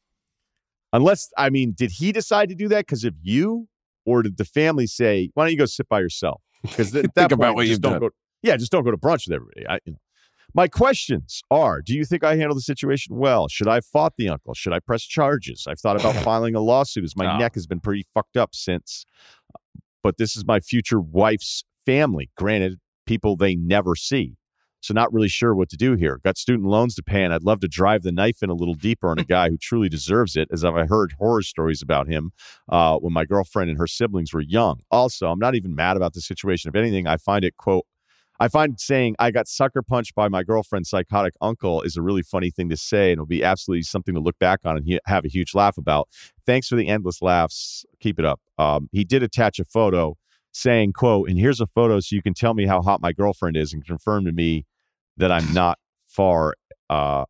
Unless, I mean, did he decide to do that because of you? Or did the family say, why don't you go sit by yourself? Because at that Think point, about what just you've don't done. Go, yeah, just don't go to brunch with everybody. I, you know. My questions are, do you think I handled the situation well? Should I have fought the uncle? Should I press charges? I've thought about filing a lawsuit as my Oh. neck has been pretty fucked up since. But this is my future wife's family. Granted, people they never see. So not really sure what to do here. Got student loans to pay, and I'd love to drive the knife in a little deeper on a guy who truly deserves it, as I've heard horror stories about him uh, when my girlfriend and her siblings were young. Also, I'm not even mad about the situation. If anything, I find it, quote, I find saying I got sucker punched by my girlfriend's psychotic uncle is a really funny thing to say, and it'll be absolutely something to look back on and he- have a huge laugh about. Thanks for the endless laughs. Keep it up. Um, he did attach a photo saying, quote, and here's a photo so you can tell me how hot my girlfriend is and confirm to me that I'm not far, uh,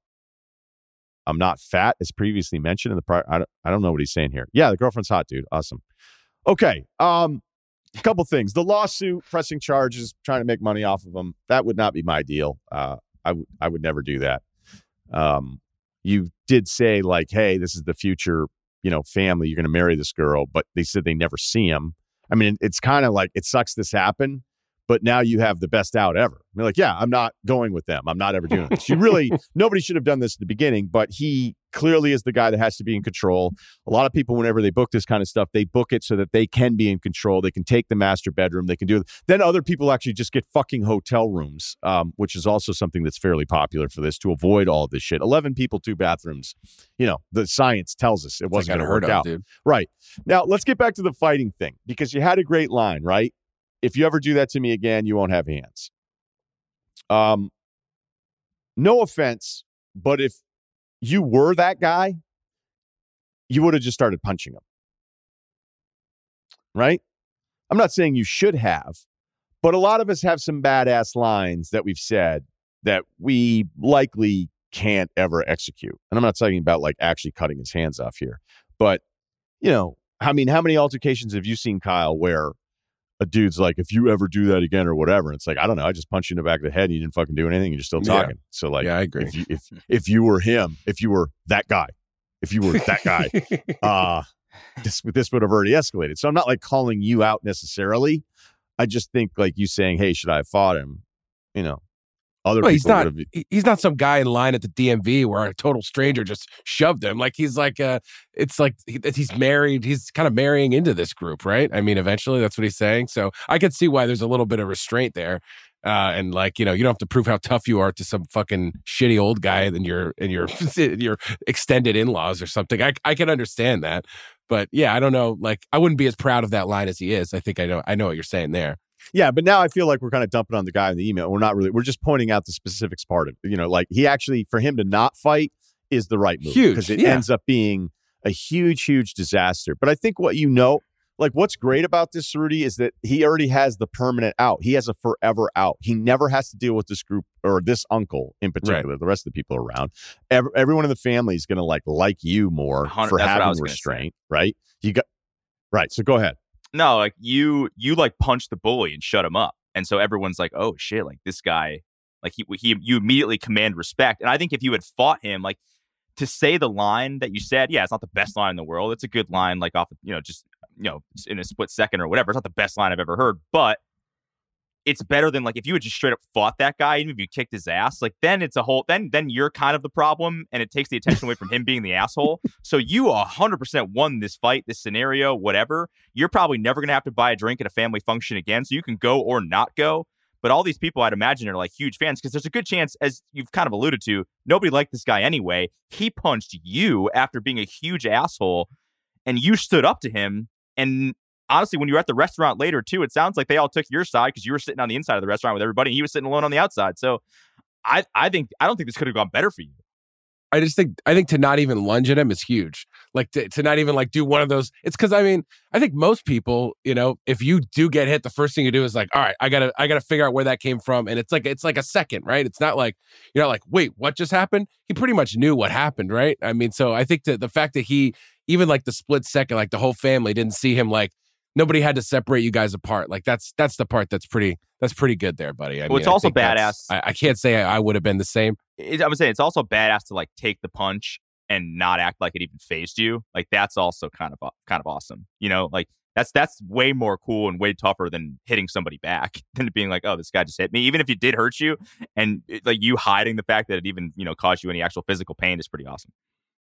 I'm not fat, as previously mentioned in the prior. I don't, I don't know what he's saying here. Yeah, the girlfriend's hot, dude. Awesome. Okay. Um, a couple things. The lawsuit, pressing charges, trying to make money off of them. That would not be my deal. Uh, I would, I would never do that. Um, you did say like, hey, this is the future, you know, family. You're going to marry this girl, but they said they never see him. I mean, it's kind of like, it sucks this happened, but now you have the best out ever. I mean, like, yeah, I'm not going with them. I'm not ever doing this. You really, nobody should have done this at the beginning, but he clearly is the guy that has to be in control. A lot of people, whenever they book this kind of stuff, they book it so that they can be in control. They can take the master bedroom. They can do it. Then other people actually just get fucking hotel rooms, um, which is also something that's fairly popular for this, to avoid all of this shit. eleven people, two bathrooms. You know, the science tells us it wasn't going to work of, out. Dude. Right. Now, let's get back to the fighting thing, because you had a great line, right? If you ever do that to me again, you won't have hands. Um, no offense, but if you were that guy, you would have just started punching him. Right? I'm not saying you should have, but a lot of us have some badass lines that we've said that we likely can't ever execute. And I'm not talking about like actually cutting his hands off here, but you know, I mean, how many altercations have you seen, Kyle, where a dude's like, if you ever do that again or whatever, and it's like, I don't know, I just punched you in the back of the head and you didn't fucking do anything. You're still Yeah. talking. So like, Yeah, I agree. If you, if, if you were him, if you were that guy, if you were that guy, uh, this, this would have already escalated. So I'm not like calling you out necessarily. I just think like you saying, hey, should I have fought him? You know, Other Well, he's people not. would have. he- He's not some guy in line at the D M V where a total stranger just shoved him. Like he's like uh It's like he, he's married. He's kind of marrying into this group, right? I mean, eventually that's what he's saying. So I could see why there's a little bit of restraint there. Uh, and like, you know, you don't have to prove how tough you are to some fucking shitty old guy and your and your your extended in-laws or something. I I can understand that, but yeah, I don't know. Like, I wouldn't be as proud of that line as he is. I think I know I know what you're saying there. Yeah, but now I feel like we're kind of dumping on the guy in the email. We're not really. We're just pointing out the specifics part of it. You know, like he actually, for him to not fight is the right move. Huge, because it yeah. ends up being a huge, huge disaster. But I think what you know, like what's great about this, Rudy, is that he already has the permanent out. He has a forever out. He never has to deal with this group or this uncle in particular. Right. The rest of the people around, Every, everyone in the family is going to like like you more one hundred for that's what I having was gonna restraint, right? You got right. So go ahead. No, like you, you like punched the bully and shut him up, and so everyone's like, "Oh shit!" Like this guy, like he, he, you immediately command respect. And I think if you had fought him, like to say the line that you said, yeah, it's not the best line in the world. It's a good line, like off, you know, just you know, in a split second or whatever. It's not the best line I've ever heard, but it's better than like if you had just straight up fought that guy, even if you kicked his ass, like then it's a whole then then you're kind of the problem and it takes the attention away from him being the asshole. So you one hundred percent won this fight, this scenario, whatever. You're probably never going to have to buy a drink at a family function again, so you can go or not go. But all these people, I'd imagine, are like huge fans because there's a good chance, as you've kind of alluded to, nobody liked this guy anyway. He punched you after being a huge asshole and you stood up to him. And honestly, when you were at the restaurant later, too, it sounds like they all took your side because you were sitting on the inside of the restaurant with everybody and he was sitting alone on the outside. So I, I think I don't think this could have gone better for you. I just think I think to not even lunge at him is huge. Like to, to not even like do one of those. It's because I mean I think most people, you know, if you do get hit, the first thing you do is like, all right, I gotta I gotta figure out where that came from, and it's like it's like a second, right? It's not like you're not like, wait, what just happened? He pretty much knew what happened, right? I mean, so I think that the fact that he even like the split second, like the whole family didn't see him, like nobody had to separate you guys apart. Like that's that's the part that's pretty that's pretty good there, buddy. I Well, mean, it's I also think that's- badass. I, I can't say I, I would have been the same. It, I would say it's also badass to like take the punch and not act like it even phased you. Like that's also kind of kind of awesome. You know, like that's that's way more cool and way tougher than hitting somebody back than being like, oh, this guy just hit me. Even if it did hurt you, and it, like you hiding the fact that it even you know caused you any actual physical pain is pretty awesome.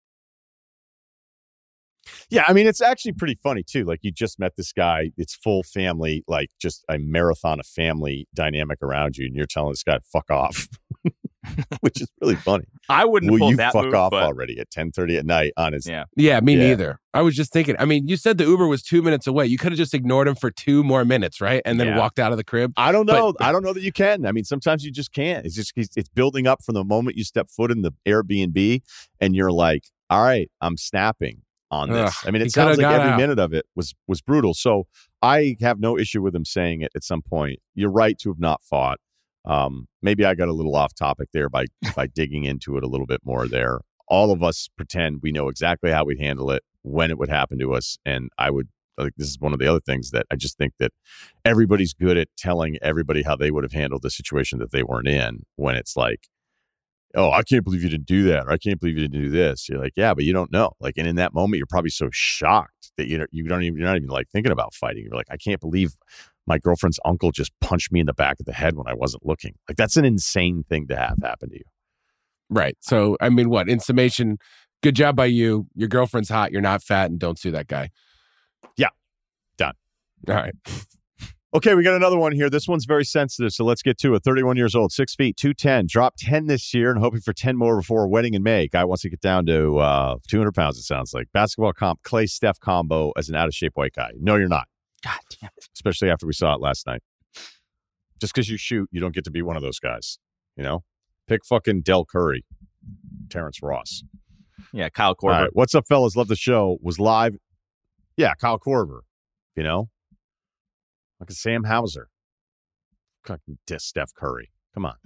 Yeah, I mean, it's actually pretty funny, too. Like, you just met this guy. It's full family, like just a marathon of family dynamic around you. And you're telling this guy to fuck off, which is really funny. I wouldn't Will pull you that fuck move, off but already at ten thirty at night on his... yeah. Yeah, me Yeah. neither. I was just thinking, I mean, you said the Uber was two minutes away. You could have just ignored him for two more minutes, right? And then Yeah. walked out of the crib. I don't know. But- I don't know that you can. I mean, sometimes you just can't. It's just it's building up from the moment you step foot in the Airbnb and you're like, all right, I'm snapping on this. Ugh, I mean, he it sounds coulda like got every out. minute of it was was brutal. So I have no issue with him saying it at some point. You're right to have not fought. Um, maybe I got a little off topic there by by digging into it a little bit more there. All of us pretend we know exactly how we'd handle it, when it would happen to us. And I would, like, this is one of the other things that I just think that everybody's good at telling everybody how they would have handled the situation that they weren't in, when it's like, oh, I can't believe you didn't do that, or I can't believe you didn't do this. You're like, yeah, but you don't know. Like, and in that moment, you're probably so shocked that you don't, you don't even, you're not even like thinking about fighting. You're like, I can't believe my girlfriend's uncle just punched me in the back of the head when I wasn't looking. Like, that's an insane thing to have happen to you. Right. So, I mean, what? In summation, good job by you. Your girlfriend's hot. You're not fat, and don't sue that guy. Yeah. Done. All right. Okay, we got another one here. This one's very sensitive, so let's get to it. thirty-one years old, six feet, two ten, dropped ten this year and hoping for ten more before a wedding in May. Guy wants to get down to uh, two hundred pounds, it sounds like. Basketball comp, Clay Steph combo as an out-of-shape white guy. No, you're not. God damn it. Especially after we saw it last night. Just because you shoot, you don't get to be one of those guys, you know? Pick fucking Del Curry, Terrence Ross. Yeah, Kyle All Korver. right, what's up, fellas? Love the show. Was live. Yeah, Kyle Korver, you know? Like a Sam Hauser. Fucking diss Steph Curry. Come on.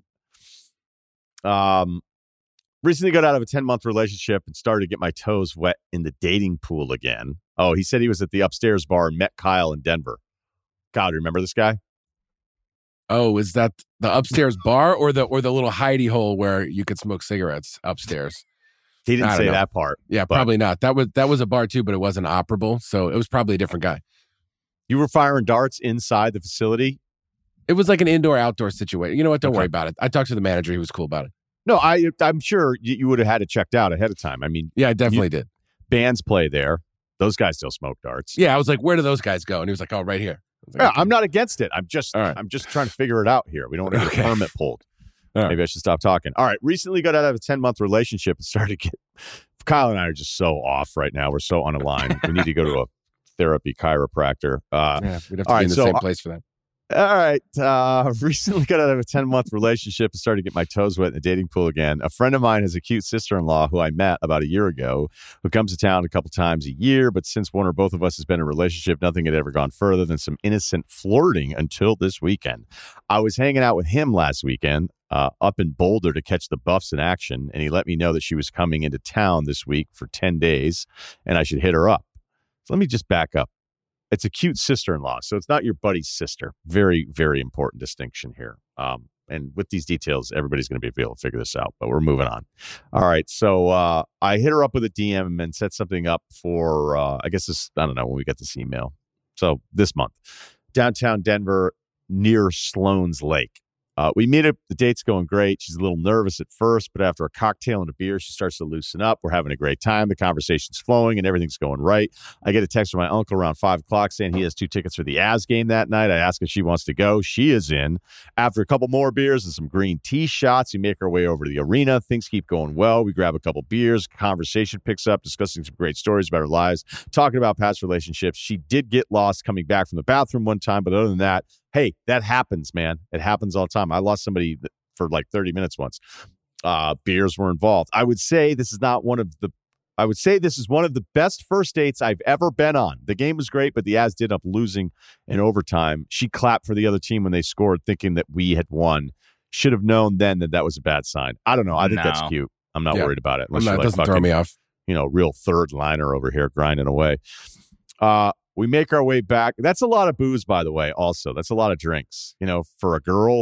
um, recently got out of a ten-month relationship and started to get my toes wet in the dating pool again. Oh, he said he was at the upstairs bar and met Kyle in Denver. God, remember this guy? Oh, is that the upstairs bar or the or the little hidey hole where you could smoke cigarettes upstairs? He didn't I don't say know. that part. Yeah, But- probably not. That was that was a bar too, but it wasn't operable, so it was probably a different guy. You were firing darts inside the facility? It was like an indoor-outdoor situation. You know what? Don't Okay. worry about it. I talked to the manager. He was cool about it. No, I, I'm sure you, you would have had it checked out ahead of time. I mean, Yeah, I definitely you, did. bands play there. Those guys still smoke darts. Yeah, I was like, where do those guys go? And he was like, oh, right here. I was like, Yeah, okay. I'm not against it. I'm just, All right. I'm just trying to figure it out here. We don't want to get Okay. a permit pulled. All right. Maybe I should stop talking. All right. Recently got out of a ten month relationship and started to get. Kyle and I are just so off right now. We're so unaligned. We need to go to a therapy chiropractor. Uh, Yeah, we'd have to all be right, in the so, same uh, place for that. All right. Uh, recently got out of a ten month relationship and started to get my toes wet in the dating pool again. A friend of mine has a cute sister in law who I met about a year ago, who comes to town a couple times a year. But since one or both of us has been in a relationship, nothing had ever gone further than some innocent flirting until this weekend. I was hanging out with him last weekend uh, up in Boulder to catch the Buffs in action, and he let me know that she was coming into town this week for ten days and I should hit her up. So let me just back up. It's a cute sister-in-law, so it's not your buddy's sister. Very, very important distinction here. Um, and with these details, everybody's going to be able to figure this out, but we're moving on. All right, so uh, I hit her up with a D M and set something up for, uh, I guess this, I don't know when we got this email. So this month, downtown Denver near Sloan's Lake. Uh, we meet up. The date's going great. She's a little nervous at first, but after a cocktail and a beer, she starts to loosen up. We're having a great time. The conversation's flowing and everything's going right. I get a text from my uncle around five o'clock saying he has two tickets for the Avs game that night. I ask if she wants to go. She is in. After a couple more beers and some green tea shots, we make our way over to the arena. Things keep going well. We grab a couple beers. Conversation picks up, discussing some great stories about our lives, talking about past relationships. She did get lost coming back from the bathroom one time, but other than that, hey, that happens, man. It happens all the time. I lost somebody for like thirty minutes once. Uh, beers were involved. I would say this is not one of the, I would say this is one of the best first dates I've ever been on. The game was great, but the Avs did end up losing in overtime. She clapped for the other team when they scored, thinking that we had won. Should have known then that that was a bad sign. I don't know. I think No. that's cute. I'm not Yeah. worried about it. I'm Unless not, you're it like doesn't throw fucking, me off. you know, real third liner over here grinding away. Uh, we make our way back. That's a lot of booze, by the way, also. That's a lot of drinks. You know, for a girl,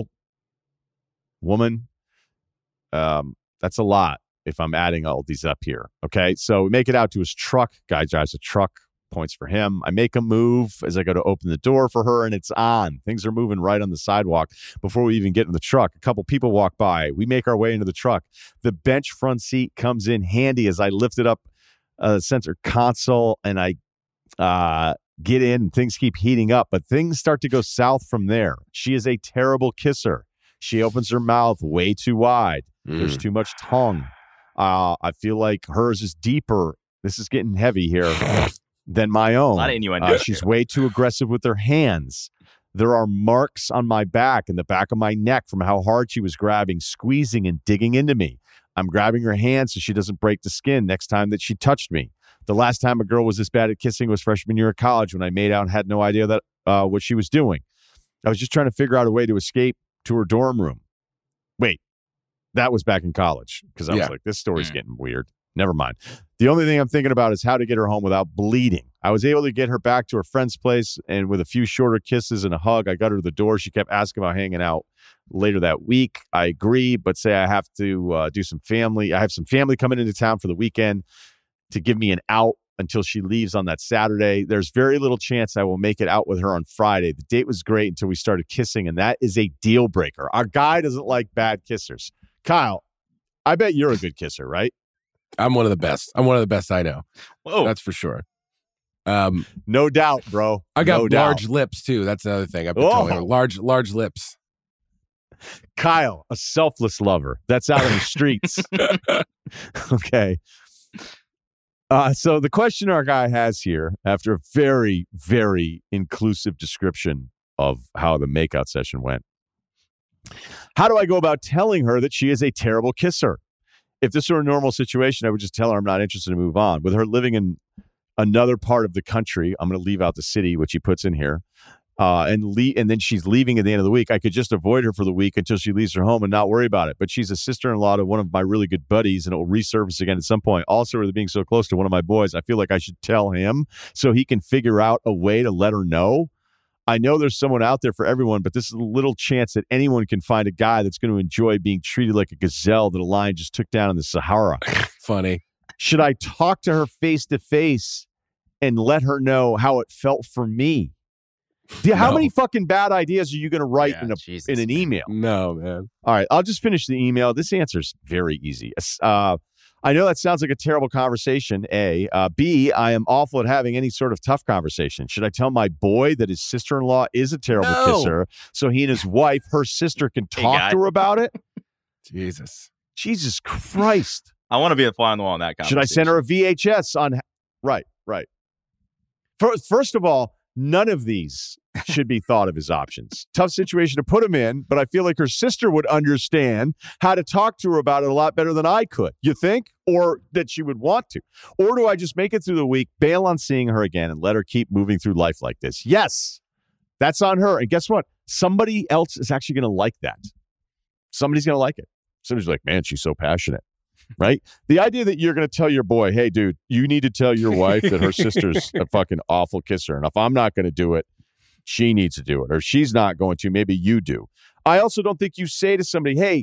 woman, um, that's a lot if I'm adding all these up here. Okay, so we make it out to his truck. Guy drives a truck, points for him. I make a move as I go to open the door for her, and it's on. Things are moving right on the sidewalk before we even get in the truck. A couple people walk by. We make our way into the truck. The bench front seat comes in handy as I lift it up, uh, center console, and I uh, get in, and things keep heating up, but things start to go south from there. She is a terrible kisser. She opens her mouth way too wide. Mm. There's too much tongue. Uh, I feel like hers is deeper. This is getting heavy here than my own. A lot of innuendo Uh, here. she's way too aggressive with her hands. There are marks on my back and the back of my neck from how hard she was grabbing, squeezing, and digging into me. I'm grabbing her hand so she doesn't break the skin next time that she touched me. The last time a girl was this bad at kissing was freshman year of college when I made out and had no idea that uh, what she was doing. I was just trying to figure out a way to escape to her dorm room. Wait, that was back in college because I Yeah. was like, this story's Mm. getting weird. Never mind. The only thing I'm thinking about is how to get her home without bleeding. I was able to get her back to her friend's place, and with a few shorter kisses and a hug, I got her to the door. She kept asking about hanging out later that week. I agree, but say I have to uh, do some family. I have some family coming into town for the weekend to give me an out until she leaves on that Saturday. There's very little chance I will make it out with her on Friday. The date was great until we started kissing, and that is a deal breaker. Our guy doesn't like bad kissers. Kyle, I bet you're a good kisser, right? I'm one of the best. I'm one of the best I know. Whoa. That's for sure. Um, No doubt, bro. I got no large doubt. lips too. That's another thing. I've been Oh. telling her. Large, large lips. Kyle, a selfless lover. That's out in the streets. Okay. Uh, so the question our guy has here, after a very, very inclusive description of how the makeout session went, how do I go about telling her that she is a terrible kisser? If this were a normal situation, I would just tell her I'm not interested and move on. With her living in another part of the country, I'm going to leave out the city, which he puts in here, uh, and le- and then she's leaving at the end of the week. I could just avoid her for the week until she leaves her home and not worry about it. But she's a sister-in-law to one of my really good buddies, and it will resurface again at some point. Also, with being so close to one of my boys, I feel like I should tell him so he can figure out a way to let her know. I know there's someone out there for everyone, but this is a little chance that anyone can find a guy that's going to enjoy being treated like a gazelle that a lion just took down in the Sahara. Funny. Should I talk to her face to face and let her know how it felt for me? Do, how No. many fucking bad ideas are you going to write Yeah, in a Jesus, in an man. email? No, man. All right, I'll just finish the email. This answer is very easy. Uh, I know that sounds like a terrible conversation, A. Uh, B, I am awful at having any sort of tough conversation. Should I tell my boy that his sister-in-law is a terrible No. kisser so he and his wife, her sister, can Hey, talk guy. to her about it? Jesus. Jesus Christ. I want to be a fly on the wall in that conversation. Should I send her a V H S on... Right, right. First, first of all, none of these should be thought of as options. Tough situation to put him in, but I feel like her sister would understand how to talk to her about it a lot better than I could. You think? Or that she would want to? Or do I just make it through the week, bail on seeing her again, and let her keep moving through life like this? Yes, that's on her. And guess what? Somebody else is actually going to like that. Somebody's going to like it. Somebody's like, man, she's so passionate. Right? The idea that you're going to tell your boy, hey, dude, you need to tell your wife that her sister's a fucking awful kisser. And if I'm not going to do it, she needs to do it. Or if she's not going to, maybe you do. I also don't think you say to somebody, hey,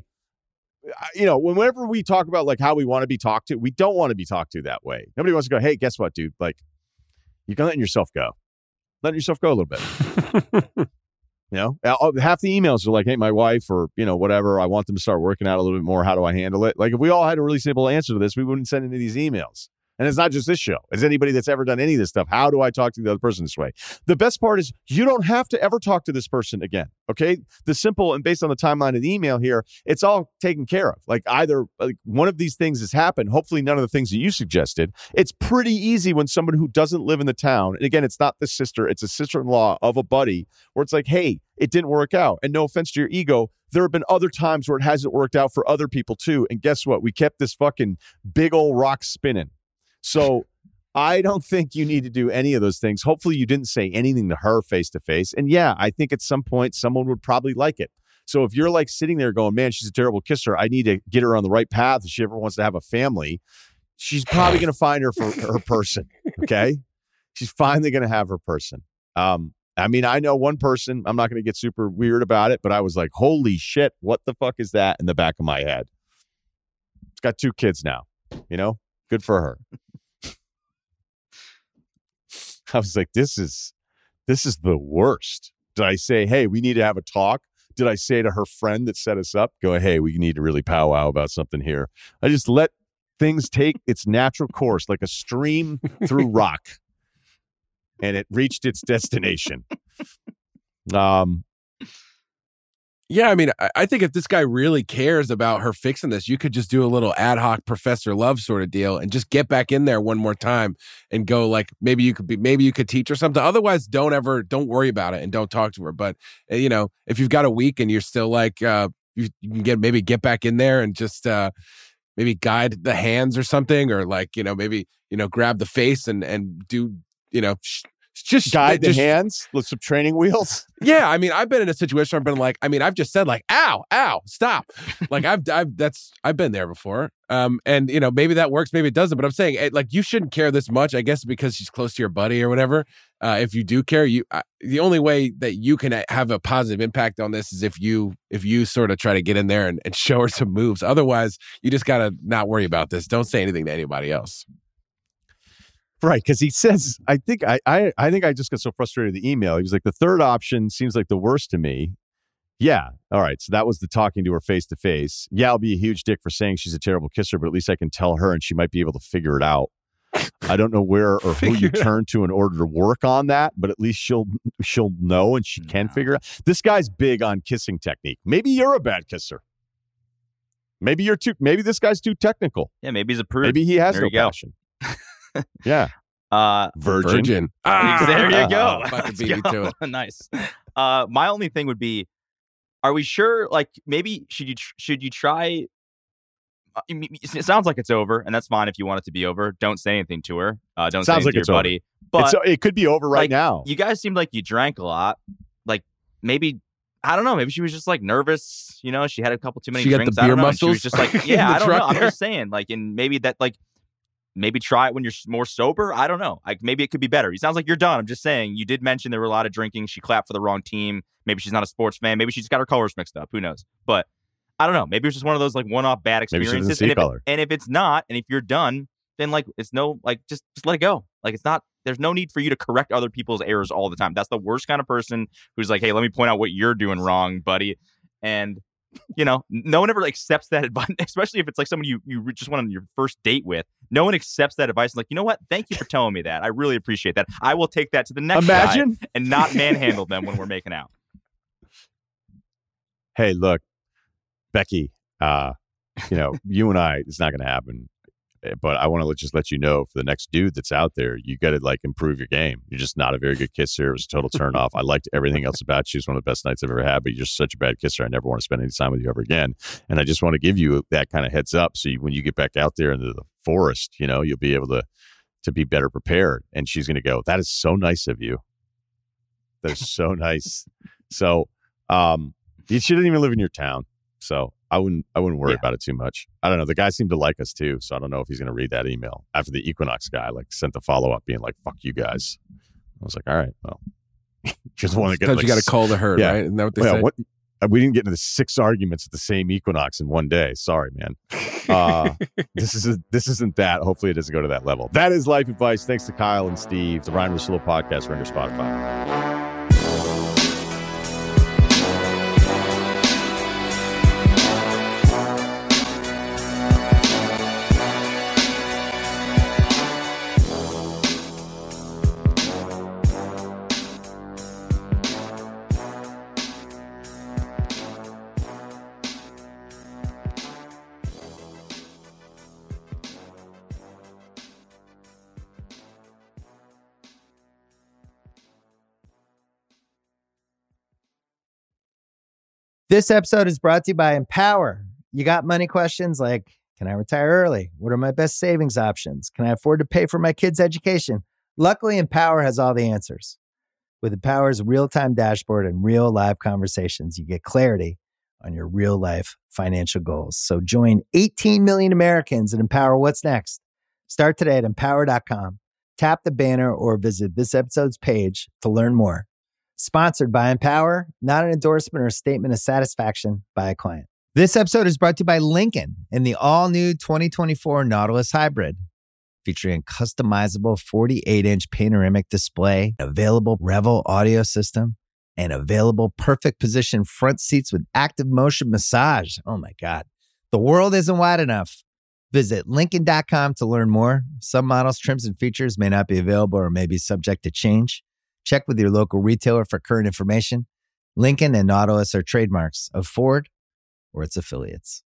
you know, whenever we talk about like how we want to be talked to, we don't want to be talked to that way. Nobody wants to go, hey, guess what, dude? Like, you're letting yourself go. Letting yourself go a little bit. You know, half the emails are like, hey, my wife or, you know, whatever, I want them to start working out a little bit more. How do I handle it? Like, if we all had a really simple answer to this, we wouldn't send any of these emails. And it's not just this show. It's anybody that's ever done any of this stuff. How do I talk to the other person this way? The best part is you don't have to ever talk to this person again. Okay. The simple and based on the timeline of the email here, it's all taken care of. Like either like one of these things has happened. Hopefully none of the things that you suggested. It's pretty easy when someone who doesn't live in the town, and again, it's not the sister, it's a sister-in-law of a buddy where it's like, hey, it didn't work out. And no offense to your ego, there have been other times where it hasn't worked out for other people too. And guess what? We kept this fucking big old rock spinning. So I don't think you need to do any of those things. Hopefully you didn't say anything to her face to face. And yeah, I think at some point someone would probably like it. So if you're like sitting there going, man, she's a terrible kisser, I need to get her on the right path if she ever wants to have a family, she's probably going to find her for her person. Okay. She's finally going to have her person. Um, I mean, I know one person, I'm not going to get super weird about it, but I was like, holy shit, what the fuck is that in the back of my head? It's got two kids now, you know, good for her. I was like, this is, this is the worst. Did I say, hey, we need to have a talk? Did I say to her friend that set us up, go, hey, we need to really powwow about something here? I just let things take its natural course like a stream through rock. And it reached its destination. Um, Yeah, I mean, I, I think if this guy really cares about her fixing this, you could just do a little ad hoc Professor Love sort of deal and just get back in there one more time and go like, maybe you could be, maybe you could teach her something. Otherwise, don't ever, don't worry about it and don't talk to her. But, uh, you know, if you've got a week and you're still like, uh, you, you can get, maybe get back in there and just uh, maybe guide the hands or something, or like, you know, maybe, you know, grab the face and, and do, you know, sh- just guide just, the hands with some training wheels. Yeah, I mean, I've been in a situation where I've been like, I mean, I've just said like, ow, ow, stop. Like I've, I've, that's, I've been there before. Um, and you know, maybe that works, maybe it doesn't. But I'm saying, it, like, you shouldn't care this much, I guess, because she's close to your buddy or whatever. Uh, if you do care, you, uh, the only way that you can have a positive impact on this is if you, if you sort of try to get in there and, and show her some moves. Otherwise, you just gotta not worry about this. Don't say anything to anybody else. Right, because he says, I think I, I I think I just got so frustrated with the email. He was like, the third option seems like the worst to me. Yeah, all right. So that was the talking to her face to face. Yeah, I'll be a huge dick for saying she's a terrible kisser, but at least I can tell her and she might be able to figure it out. I don't know where or who you turn to in order to work on that, but at least she'll she'll know and she can figure it out. This guy's big on kissing technique. Maybe you're a bad kisser. Maybe you're too. Maybe this guy's too technical. Yeah, maybe he's a prude. Maybe he has There no you go. passion. Yeah. Uh, Virgin. Virgin. Ah, there you go. Fucking Let's beat me go. to it. Nice. Uh, my only thing would be, are we sure? Like, maybe should you tr- should you try? Uh, it sounds like it's over, and that's fine if you want it to be over. Don't say anything to her. Uh, don't Sounds say like anything it's to your over. buddy. But It's, it could be over right like, now. you guys seemed like you drank a lot. Like maybe. I don't know. Maybe she was just like nervous. You know, she had a couple too many She got drinks. the I don't beer know. And she was muscles just like, in yeah, the I don't know. truck I'm there. just saying, like, and maybe that, like, maybe try it when you're more sober. I don't know. Like, maybe it could be better. It sounds like you're done. I'm just saying. You did mention there were a lot of drinking. She clapped for the wrong team. Maybe she's not a sports fan. Maybe she just got her colors mixed up. Who knows? But I don't know. Maybe it's just one of those like one-off bad Maybe she doesn't experiences. see And if, color. and if it's not, and if you're done, then like it's no, like just just let it go. Like it's not there's no need for you to correct other people's errors all the time. That's the worst kind of person who's like, hey, let me point out what you're doing wrong, buddy. And, you know, no one ever accepts that advice, especially if it's like someone you, you just went on your first date with. No one accepts that advice. Like, you know what? Thank you for telling me that. I really appreciate that. I will take that to the next Imagine. guy and not manhandle them when we're making out. Hey, look, Becky, uh, you know, you and I, it's not going to happen. But I want to just let you know, for the next dude that's out there, you got to like improve your game. You're just not a very good kisser. It was a total turn off. I liked everything else about you. It's one of the best nights I've ever had, but you're just such a bad kisser. I never want to spend any time with you ever again. And I just want to give you that kind of heads up. So you, when you get back out there into the forest, you know, you'll be able to, to be better prepared. And she's going to go, that is so nice of you. That is so nice. So, um, she didn't even live in your town. So I wouldn't I wouldn't worry yeah. about it too much. I don't know. The guy seemed to like us too, so I don't know if he's going to read that email. After the Equinox guy like sent the follow up being like, "Fuck you guys." I was like, "All right, well, just want to get because like, you got to call the herd, yeah. right? Isn't that what they well, say? What, we didn't get into six arguments at the same Equinox in one day. Sorry, man. Uh, this is a, this isn't that. Hopefully, it doesn't go to that level. That is life advice. Thanks to Kyle and Steve. The Ryan Russillo podcast, Ringer Spotify. This episode is brought to you by Empower. You got money questions like, can I retire early? What are my best savings options? Can I afford to pay for my kids' education? Luckily, Empower has all the answers. With Empower's real-time dashboard and real live conversations, you get clarity on your real-life financial goals. So join eighteen million Americans and Empower what's next. Start today at empower dot com. Tap the banner or visit this episode's page to learn more. Sponsored by Empower, not an endorsement or statement of satisfaction by a client. This episode is brought to you by Lincoln and the all-new twenty twenty-four Nautilus Hybrid, featuring a customizable forty-eight inch panoramic display, available Revel audio system, and available perfect position front seats with active motion massage. Oh my God. The world isn't wide enough. Visit Lincoln dot com to learn more. Some models, trims, and features may not be available or may be subject to change. Check with your local retailer for current information. Lincoln and Nautilus are trademarks of Ford or its affiliates.